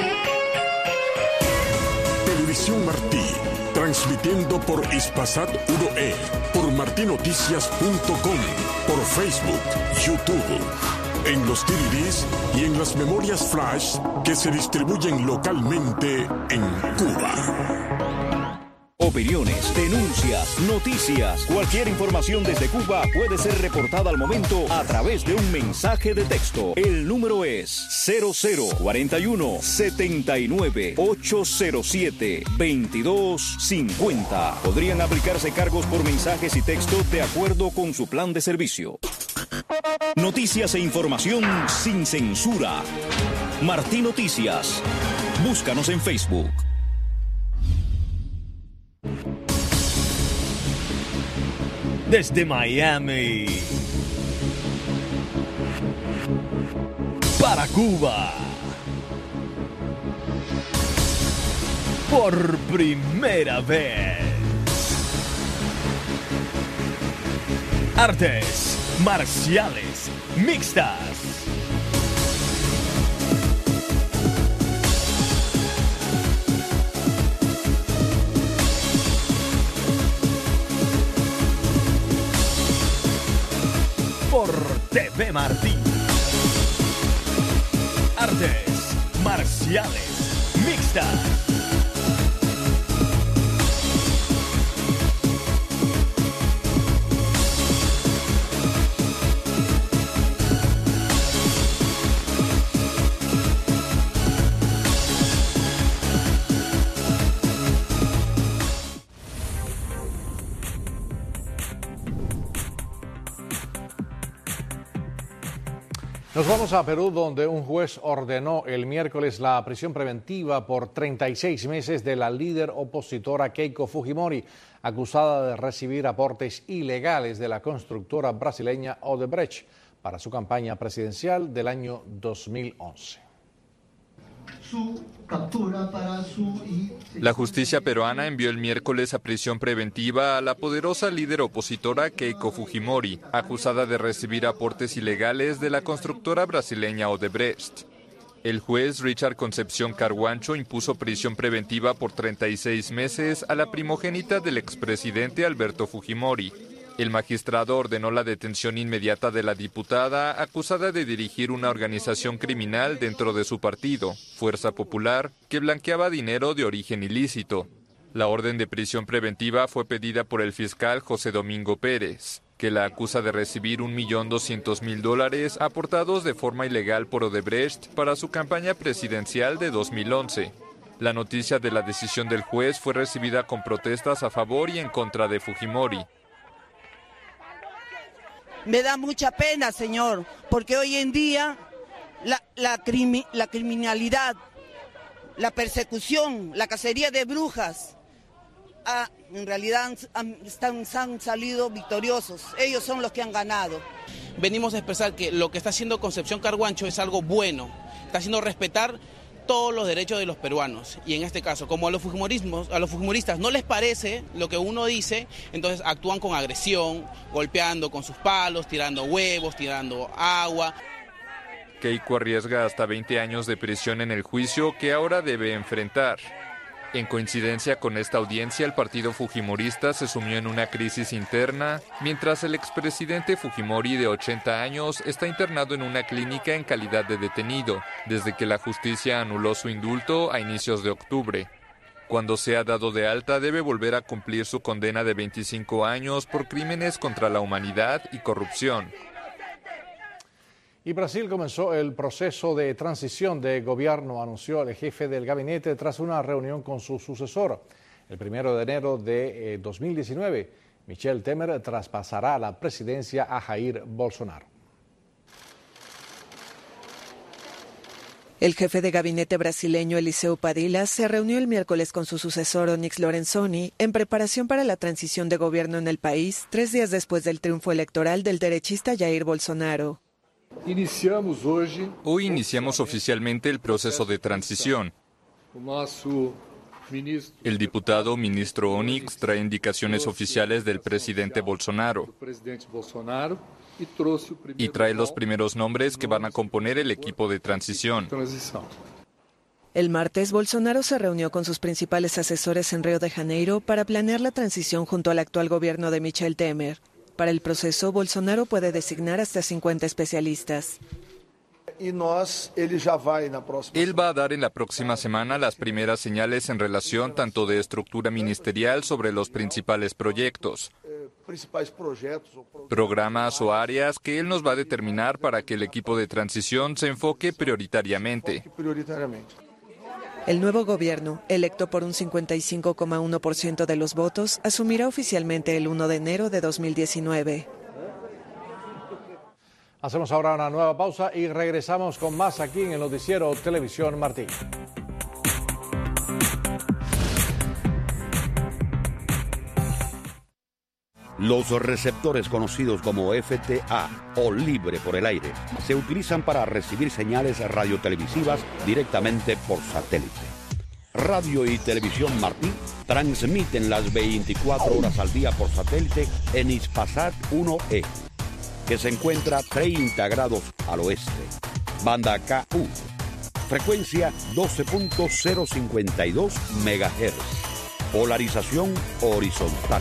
Televisión Martí, transmitiendo por Hispasat 1E, por martinoticias.com, por Facebook, YouTube, en los DVDs y en las memorias flash que se distribuyen localmente en Cuba. Opiniones, denuncias, noticias, cualquier información desde Cuba puede ser reportada al momento a través de un mensaje de texto. El número es 0041 79 807 2250. Podrían aplicarse cargos por mensajes y textos de acuerdo con su plan de servicio. Noticias e información sin censura. Martí Noticias. Búscanos en Facebook. Desde Miami para Cuba, por primera vez, artes marciales mixtas. Por TV Martí. Artes marciales mixtas. Nos vamos a Perú, donde un juez ordenó el miércoles la prisión preventiva por 36 meses de la líder opositora Keiko Fujimori, acusada de recibir aportes ilegales de la constructora brasileña Odebrecht para su campaña presidencial del año 2011. su captura La justicia peruana envió el miércoles a prisión preventiva a la poderosa líder opositora Keiko Fujimori, acusada de recibir aportes ilegales de la constructora brasileña Odebrecht. El juez Richard Concepción Carguancho impuso prisión preventiva por 36 meses a la primogénita del expresidente Alberto Fujimori. El magistrado ordenó la detención inmediata de la diputada, acusada de dirigir una organización criminal dentro de su partido, Fuerza Popular, que blanqueaba dinero de origen ilícito. La orden de prisión preventiva fue pedida por el fiscal José Domingo Pérez, que la acusa de recibir $1.200.000 aportados de forma ilegal por Odebrecht para su campaña presidencial de 2011. La noticia de la decisión del juez fue recibida con protestas a favor y en contra de Fujimori. Me da mucha pena, señor, porque hoy en día la criminalidad, la persecución, la cacería de brujas, en realidad han salido victoriosos. Ellos son los que han ganado. Venimos a expresar que lo que está haciendo Concepción Carguancho es algo bueno, está haciendo respetar todos los derechos de los peruanos. Y en este caso, como a los fujimoristas no les parece lo que uno dice, entonces actúan con agresión, golpeando con sus palos, tirando huevos, tirando agua. Keiko arriesga hasta 20 años de prisión en el juicio que ahora debe enfrentar. En coincidencia con esta audiencia, el partido fujimorista se sumió en una crisis interna, mientras el expresidente Fujimori, de 80 años, está internado en una clínica en calidad de detenido, desde que la justicia anuló su indulto a inicios de octubre. Cuando sea dado de alta, debe volver a cumplir su condena de 25 años por crímenes contra la humanidad y corrupción. Y Brasil comenzó el proceso de transición de gobierno, anunció el jefe del gabinete tras una reunión con su sucesor. El 1 de enero de 2019, Michel Temer traspasará la presidencia a Jair Bolsonaro. El jefe de gabinete brasileño Eliseu Padilha se reunió el miércoles con su sucesor Onyx Lorenzoni en preparación para la transición de gobierno en el país, 3 días después del triunfo electoral del derechista Jair Bolsonaro. Hoy iniciamos oficialmente el proceso de transición. El diputado ministro Onyx trae indicaciones oficiales del presidente Bolsonaro y trae los primeros nombres que van a componer el equipo de transición. El martes, Bolsonaro se reunió con sus principales asesores en Río de Janeiro para planear la transición junto al actual gobierno de Michel Temer. Para el proceso, Bolsonaro puede designar hasta 50 especialistas. Él va a dar en la próxima semana las primeras señales en relación tanto de estructura ministerial sobre los principales proyectos, programas o áreas que él nos va a determinar para que el equipo de transición se enfoque prioritariamente. El nuevo gobierno, electo por un 55,1% de los votos, asumirá oficialmente el 1 de enero de 2019. Hacemos ahora una nueva pausa y regresamos con más aquí en el noticiero Televisión Martí. Los receptores conocidos como FTA o libre por el aire se utilizan para recibir señales radiotelevisivas directamente por satélite. Radio y Televisión Martí transmiten las 24 horas al día por satélite en Hispasat 1E, que se encuentra 30 grados al oeste. Banda KU, frecuencia 12.052 MHz, polarización horizontal.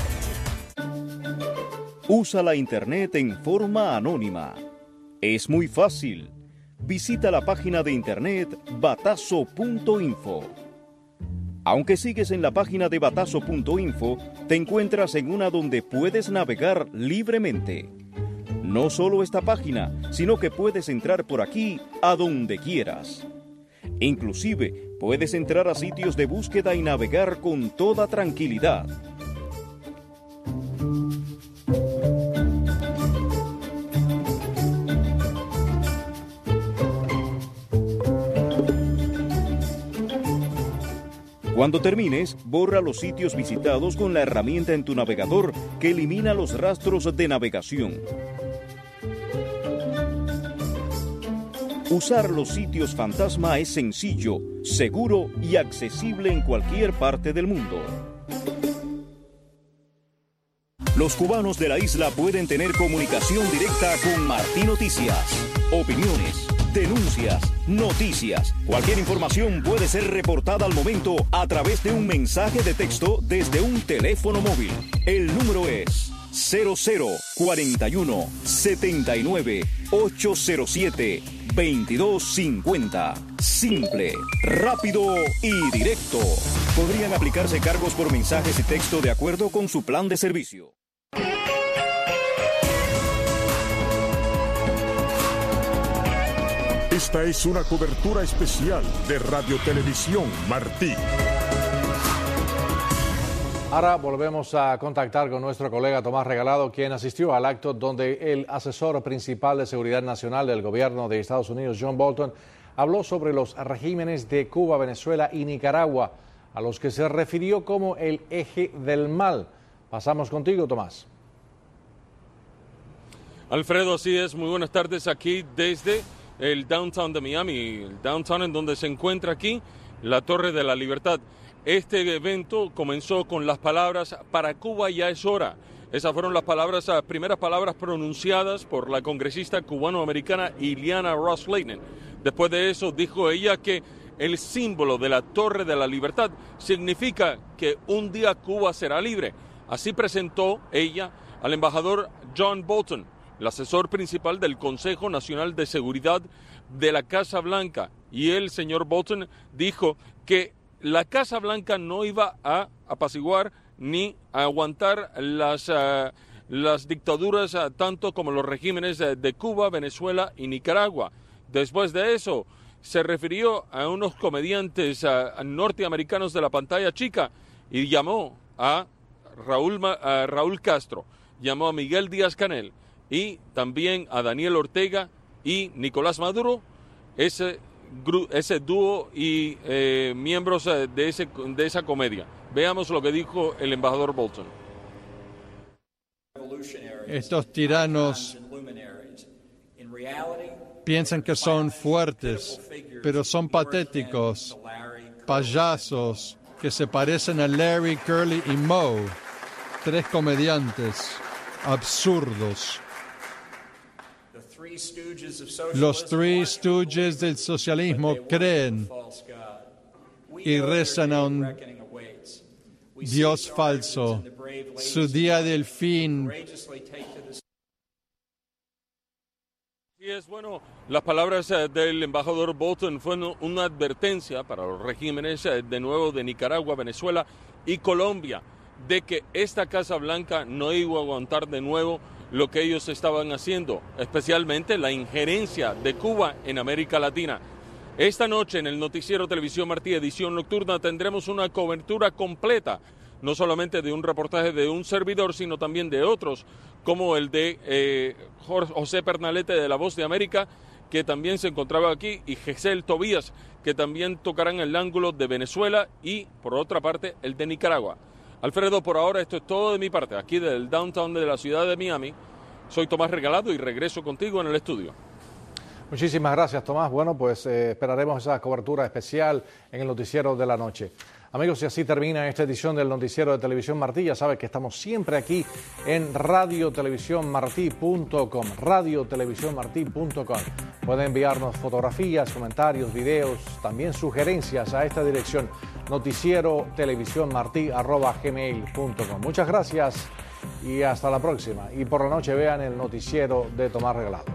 Usa la Internet en forma anónima. Es muy fácil. Visita la página de Internet batazo.info. Aunque sigues en la página de batazo.info, te encuentras en una donde puedes navegar libremente. No solo esta página, sino que puedes entrar por aquí a donde quieras. Inclusive, puedes entrar a sitios de búsqueda y navegar con toda tranquilidad. Cuando termines, borra los sitios visitados con la herramienta en tu navegador que elimina los rastros de navegación. Usar los sitios fantasma es sencillo, seguro y accesible en cualquier parte del mundo. Los cubanos de la isla pueden tener comunicación directa con Martí Noticias. Opiniones, denuncias, noticias. Cualquier información puede ser reportada al momento a través de un mensaje de texto desde un teléfono móvil. El número es 0041 79 807 2250. Simple, rápido y directo. Podrían aplicarse cargos por mensajes y texto de acuerdo con su plan de servicio. Esta es una cobertura especial de Radio Televisión Martí. Ahora volvemos a contactar con nuestro colega Tomás Regalado, quien asistió al acto donde el asesor principal de seguridad nacional del gobierno de Estados Unidos, John Bolton, habló sobre los regímenes de Cuba, Venezuela y Nicaragua, a los que se refirió como el eje del mal. Pasamos contigo, Tomás. Alfredo, así es. Muy buenas tardes aquí desde el downtown de Miami, el downtown en donde se encuentra aquí la Torre de la Libertad. Este evento comenzó con las palabras "para Cuba ya es hora". Esas fueron las primeras palabras pronunciadas por la congresista cubano-americana Ileana Ros-Lehtinen. Después de eso dijo ella que el símbolo de la Torre de la Libertad significa que un día Cuba será libre. Así presentó ella al embajador John Bolton, el asesor principal del Consejo Nacional de Seguridad de la Casa Blanca. Y el señor Bolton dijo que la Casa Blanca no iba a apaciguar ni a aguantar las dictaduras tanto como los regímenes de Cuba, Venezuela y Nicaragua. Después de eso, se refirió a unos comediantes norteamericanos de la pantalla chica y llamó a Raúl Castro, llamó a Miguel Díaz-Canel y también a Daniel Ortega y Nicolás Maduro, ese dúo y miembros de esa comedia. Veamos lo que dijo el embajador Bolton. Estos tiranos piensan que son fuertes, pero son patéticos, payasos que se parecen a Larry, Curly y Moe, tres comediantes absurdos. Los Three Stooges del socialismo creen y rezan a un Dios falso. Su día del fin. Y es bueno, las palabras del embajador Bolton fueron una advertencia para los regímenes de nuevo de Nicaragua, Venezuela y Colombia, de que esta Casa Blanca no iba a aguantar de nuevo lo que ellos estaban haciendo, especialmente la injerencia de Cuba en América Latina. Esta noche en el noticiero Televisión Martí, edición nocturna, tendremos una cobertura completa, no solamente de un reportaje de un servidor, sino también de otros, como el de José Pernalete de La Voz de América, que también se encontraba aquí, y Gesell Tobías, que también tocarán el ángulo de Venezuela y, por otra parte, el de Nicaragua. Alfredo, por ahora esto es todo de mi parte, aquí del downtown de la ciudad de Miami. Soy Tomás Regalado y regreso contigo en el estudio. Muchísimas gracias, Tomás. Bueno, pues esperaremos esa cobertura especial en el noticiero de la noche. Amigos, y así termina esta edición del noticiero de Televisión Martí. Ya saben que estamos siempre aquí en radiotelevisiónmartí.com, radiotelevisiónmartí.com. Pueden enviarnos fotografías, comentarios, videos, también sugerencias a esta dirección, noticierotelevisiónmartí@gmail.com. Muchas gracias y hasta la próxima. Y por la noche vean el noticiero de Tomás Regalado.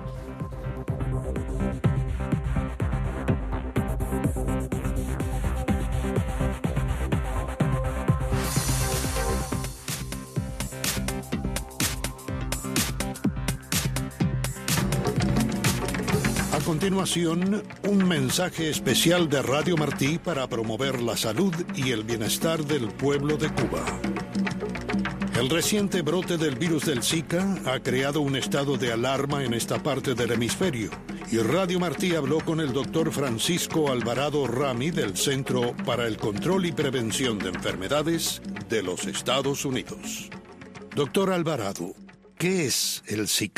A continuación, un mensaje especial de Radio Martí para promover la salud y el bienestar del pueblo de Cuba. El reciente brote del virus del Zika ha creado un estado de alarma en esta parte del hemisferio, y Radio Martí habló con el doctor Francisco Alvarado Rami del Centro para el Control y Prevención de Enfermedades de los Estados Unidos. Doctor Alvarado, ¿qué es el Zika?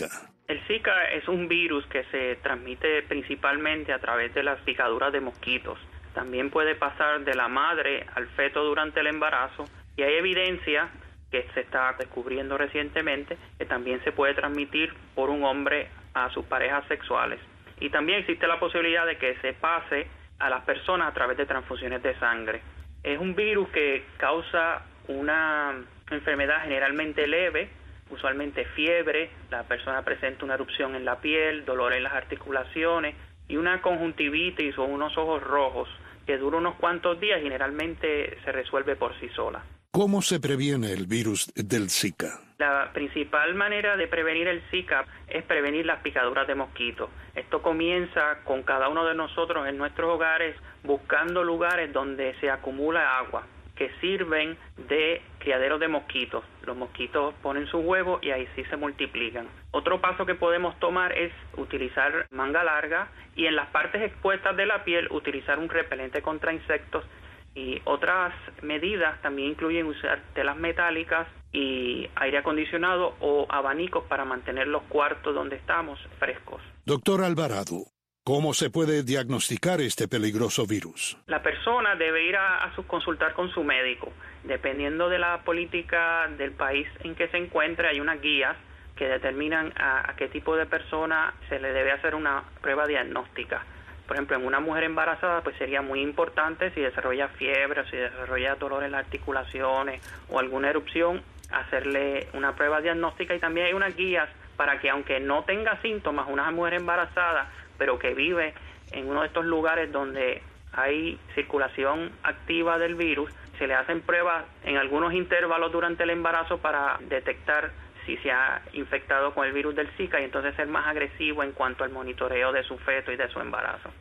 El Zika es un virus que se transmite principalmente a través de las picaduras de mosquitos. También puede pasar de la madre al feto durante el embarazo y hay evidencia que se está descubriendo recientemente que también se puede transmitir por un hombre a sus parejas sexuales. Y también existe la posibilidad de que se pase a las personas a través de transfusiones de sangre. Es un virus que causa una enfermedad generalmente leve, usualmente fiebre, la persona presenta una erupción en la piel, dolor en las articulaciones y una conjuntivitis o unos ojos rojos que dura unos cuantos días y generalmente se resuelve por sí sola. ¿Cómo se previene el virus del Zika? La principal manera de prevenir el Zika es prevenir las picaduras de mosquitos. Esto comienza con cada uno de nosotros en nuestros hogares buscando lugares donde se acumula agua, que sirven de criadero de mosquitos. Los mosquitos ponen sus huevos y ahí sí se multiplican. Otro paso que podemos tomar es utilizar manga larga y en las partes expuestas de la piel utilizar un repelente contra insectos. Y otras medidas también incluyen usar telas metálicas y aire acondicionado o abanicos para mantener los cuartos donde estamos frescos. Doctor Alvarado, ¿cómo se puede diagnosticar este peligroso virus? La persona debe ir a consultar con su médico. Dependiendo de la política del país en que se encuentre, hay unas guías que determinan a qué tipo de persona se le debe hacer una prueba diagnóstica. Por ejemplo, en una mujer embarazada, pues sería muy importante si desarrolla fiebre o si desarrolla dolor en las articulaciones o alguna erupción, hacerle una prueba diagnóstica. Y también hay unas guías para que, aunque no tenga síntomas, una mujer embarazada, pero que vive en uno de estos lugares donde hay circulación activa del virus, se le hacen pruebas en algunos intervalos durante el embarazo para detectar si se ha infectado con el virus del Zika y entonces ser más agresivo en cuanto al monitoreo de su feto y de su embarazo.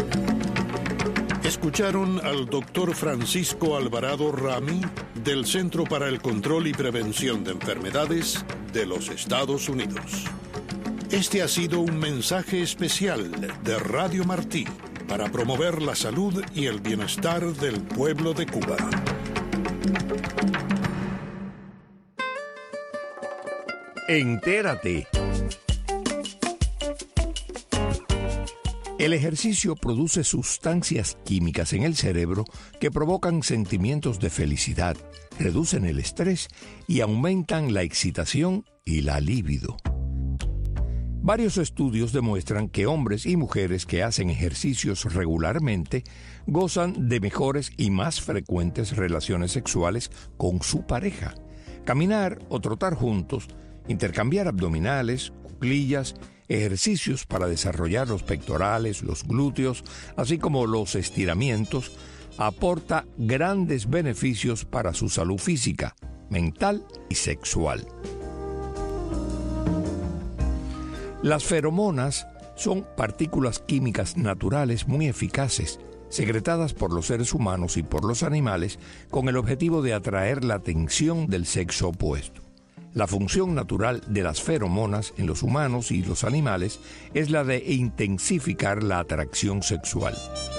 Escucharon al doctor Francisco Alvarado Rami del Centro para el Control y Prevención de Enfermedades de los Estados Unidos. Este ha sido un mensaje especial de Radio Martí para promover la salud y el bienestar del pueblo de Cuba. Entérate. El ejercicio produce sustancias químicas en el cerebro que provocan sentimientos de felicidad, reducen el estrés y aumentan la excitación y la libido. Varios estudios demuestran que hombres y mujeres que hacen ejercicios regularmente gozan de mejores y más frecuentes relaciones sexuales con su pareja. Caminar o trotar juntos, intercambiar abdominales, cuclillas, ejercicios para desarrollar los pectorales, los glúteos, así como los estiramientos, aporta grandes beneficios para su salud física, mental y sexual. Las feromonas son partículas químicas naturales muy eficaces, secretadas por los seres humanos y por los animales con el objetivo de atraer la atención del sexo opuesto. La función natural de las feromonas en los humanos y los animales es la de intensificar la atracción sexual.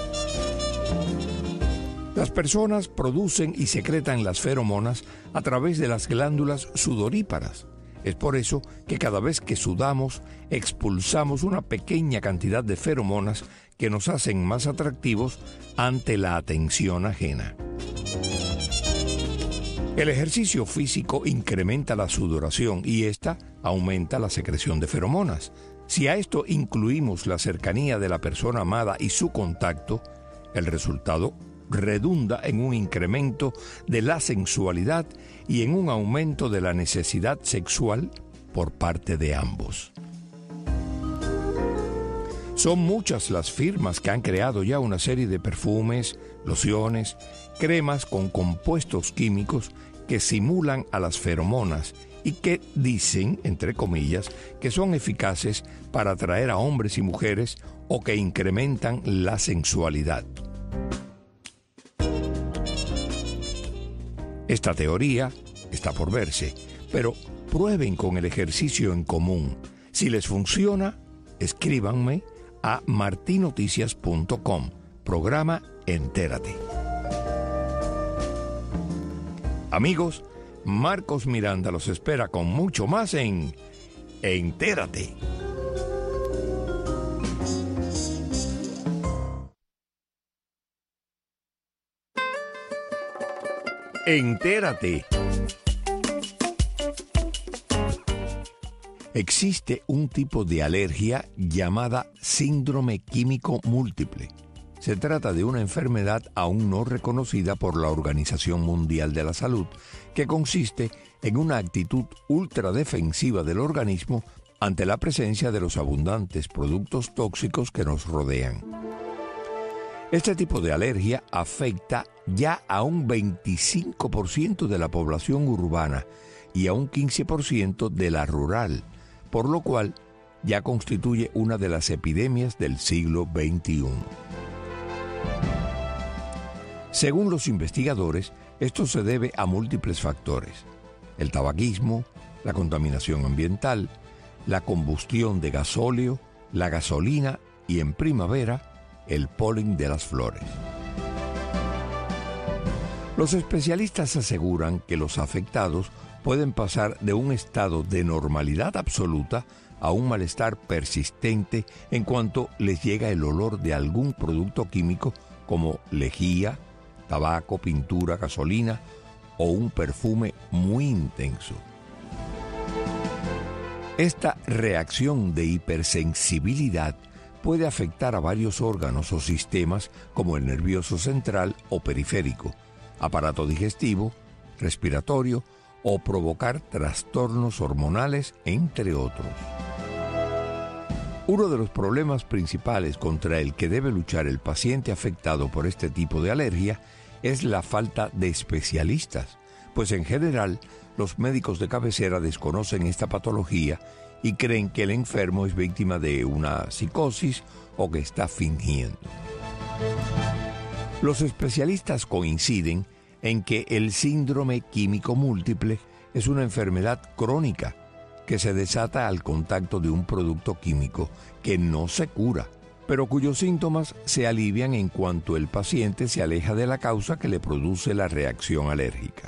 Las personas producen y secretan las feromonas a través de las glándulas sudoríparas. Es por eso que cada vez que sudamos, expulsamos una pequeña cantidad de feromonas que nos hacen más atractivos ante la atención ajena. El ejercicio físico incrementa la sudoración y esta aumenta la secreción de feromonas. Si a esto incluimos la cercanía de la persona amada y su contacto, el resultado redunda en un incremento de la sensualidad y en un aumento de la necesidad sexual por parte de ambos. Son muchas las firmas que han creado ya una serie de perfumes, lociones, cremas con compuestos químicos que simulan a las feromonas y que dicen, entre comillas, que son eficaces para atraer a hombres y mujeres o que incrementan la sensualidad. Esta teoría está por verse, pero prueben con el ejercicio en común. Si les funciona, escríbanme a martinoticias.com, programa Entérate. Amigos, Marcos Miranda los espera con mucho más en Entérate. Entérate. Existe un tipo de alergia llamada síndrome químico múltiple. Se trata de una enfermedad aún no reconocida por la Organización Mundial de la Salud, que consiste en una actitud ultradefensiva del organismo ante la presencia de los abundantes productos tóxicos que nos rodean. Este tipo de alergia afecta ya a un 25% de la población urbana y a un 15% de la rural, por lo cual ya constituye una de las epidemias del siglo XXI. Según los investigadores, esto se debe a múltiples factores: el tabaquismo, la contaminación ambiental, la combustión de gasóleo, la gasolina y, en primavera, el polen de las flores. Los especialistas aseguran que los afectados pueden pasar de un estado de normalidad absoluta a un malestar persistente en cuanto les llega el olor de algún producto químico como lejía, tabaco, pintura, gasolina o un perfume muy intenso. Esta reacción de hipersensibilidad puede afectar a varios órganos o sistemas como el nervioso central o periférico, aparato digestivo, respiratorio o provocar trastornos hormonales, entre otros. Uno de los problemas principales contra el que debe luchar el paciente afectado por este tipo de alergia es la falta de especialistas, pues en general los médicos de cabecera desconocen esta patología y creen que el enfermo es víctima de una psicosis o que está fingiendo. Los especialistas coinciden en que el síndrome químico múltiple es una enfermedad crónica que se desata al contacto de un producto químico que no se cura, pero cuyos síntomas se alivian en cuanto el paciente se aleja de la causa que le produce la reacción alérgica.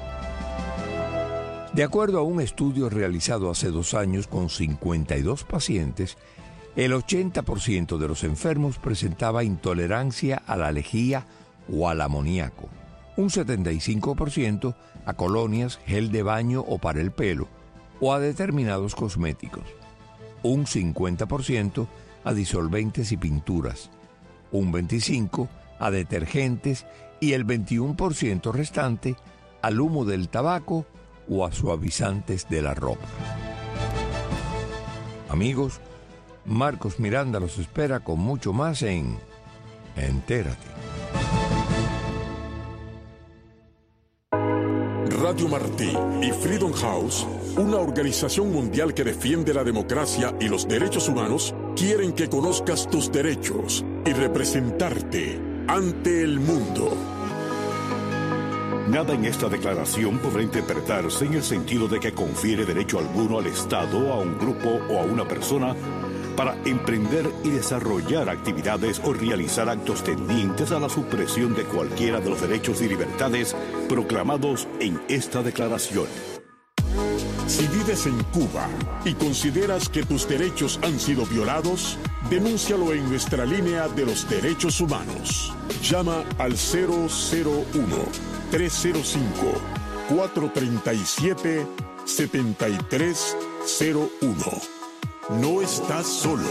De acuerdo a un estudio realizado hace 2 años con 52 pacientes, el 80% de los enfermos presentaba intolerancia a la lejía o al amoníaco, un 75% a colonias, gel de baño o para el pelo, o a determinados cosméticos, un 50% a disolventes y pinturas, un 25% a detergentes y el 21% restante al humo del tabaco o a suavizantes de la ropa. Amigos, Marcos Miranda los espera con mucho más en Entérate. Radio Martí y Freedom House, una organización mundial que defiende la democracia y los derechos humanos, quieren que conozcas tus derechos y representarte ante el mundo. Nada en esta declaración podrá interpretarse en el sentido de que confiere derecho alguno al Estado, a un grupo o a una persona para emprender y desarrollar actividades o realizar actos tendientes a la supresión de cualquiera de los derechos y libertades proclamados en esta declaración. Si vives en Cuba y consideras que tus derechos han sido violados, denúncialo en nuestra línea de los derechos humanos. Llama al 001-305-437-7301. No estás solo.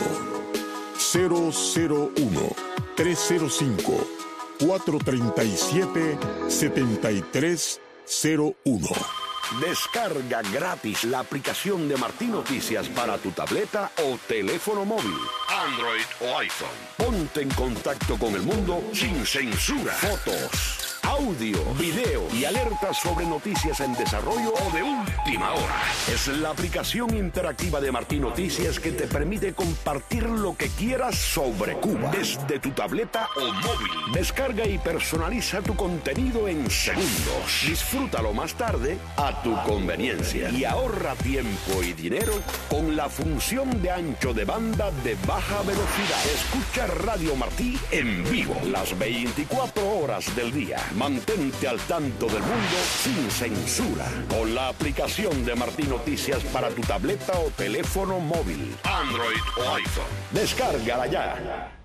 001-305-437-7301. Descarga gratis la aplicación de Martí Noticias para tu tableta o teléfono móvil, Android o iPhone. Ponte en contacto con el mundo sin censura. Fotos, audio, video y alertas sobre noticias en desarrollo o de última hora. Es la aplicación interactiva de Martí Noticias que te permite compartir lo que quieras sobre Cuba desde tu tableta o móvil. Descarga y personaliza tu contenido en segundos. Disfrútalo más tarde a tu conveniencia y ahorra tiempo y dinero con la función de ancho de banda de baja velocidad. Escucha Radio Martí en vivo las 24 horas del día. Mantente al tanto del mundo sin censura con la aplicación de Martí Noticias para tu tableta o teléfono móvil, Android o iPhone. Descárgala ya.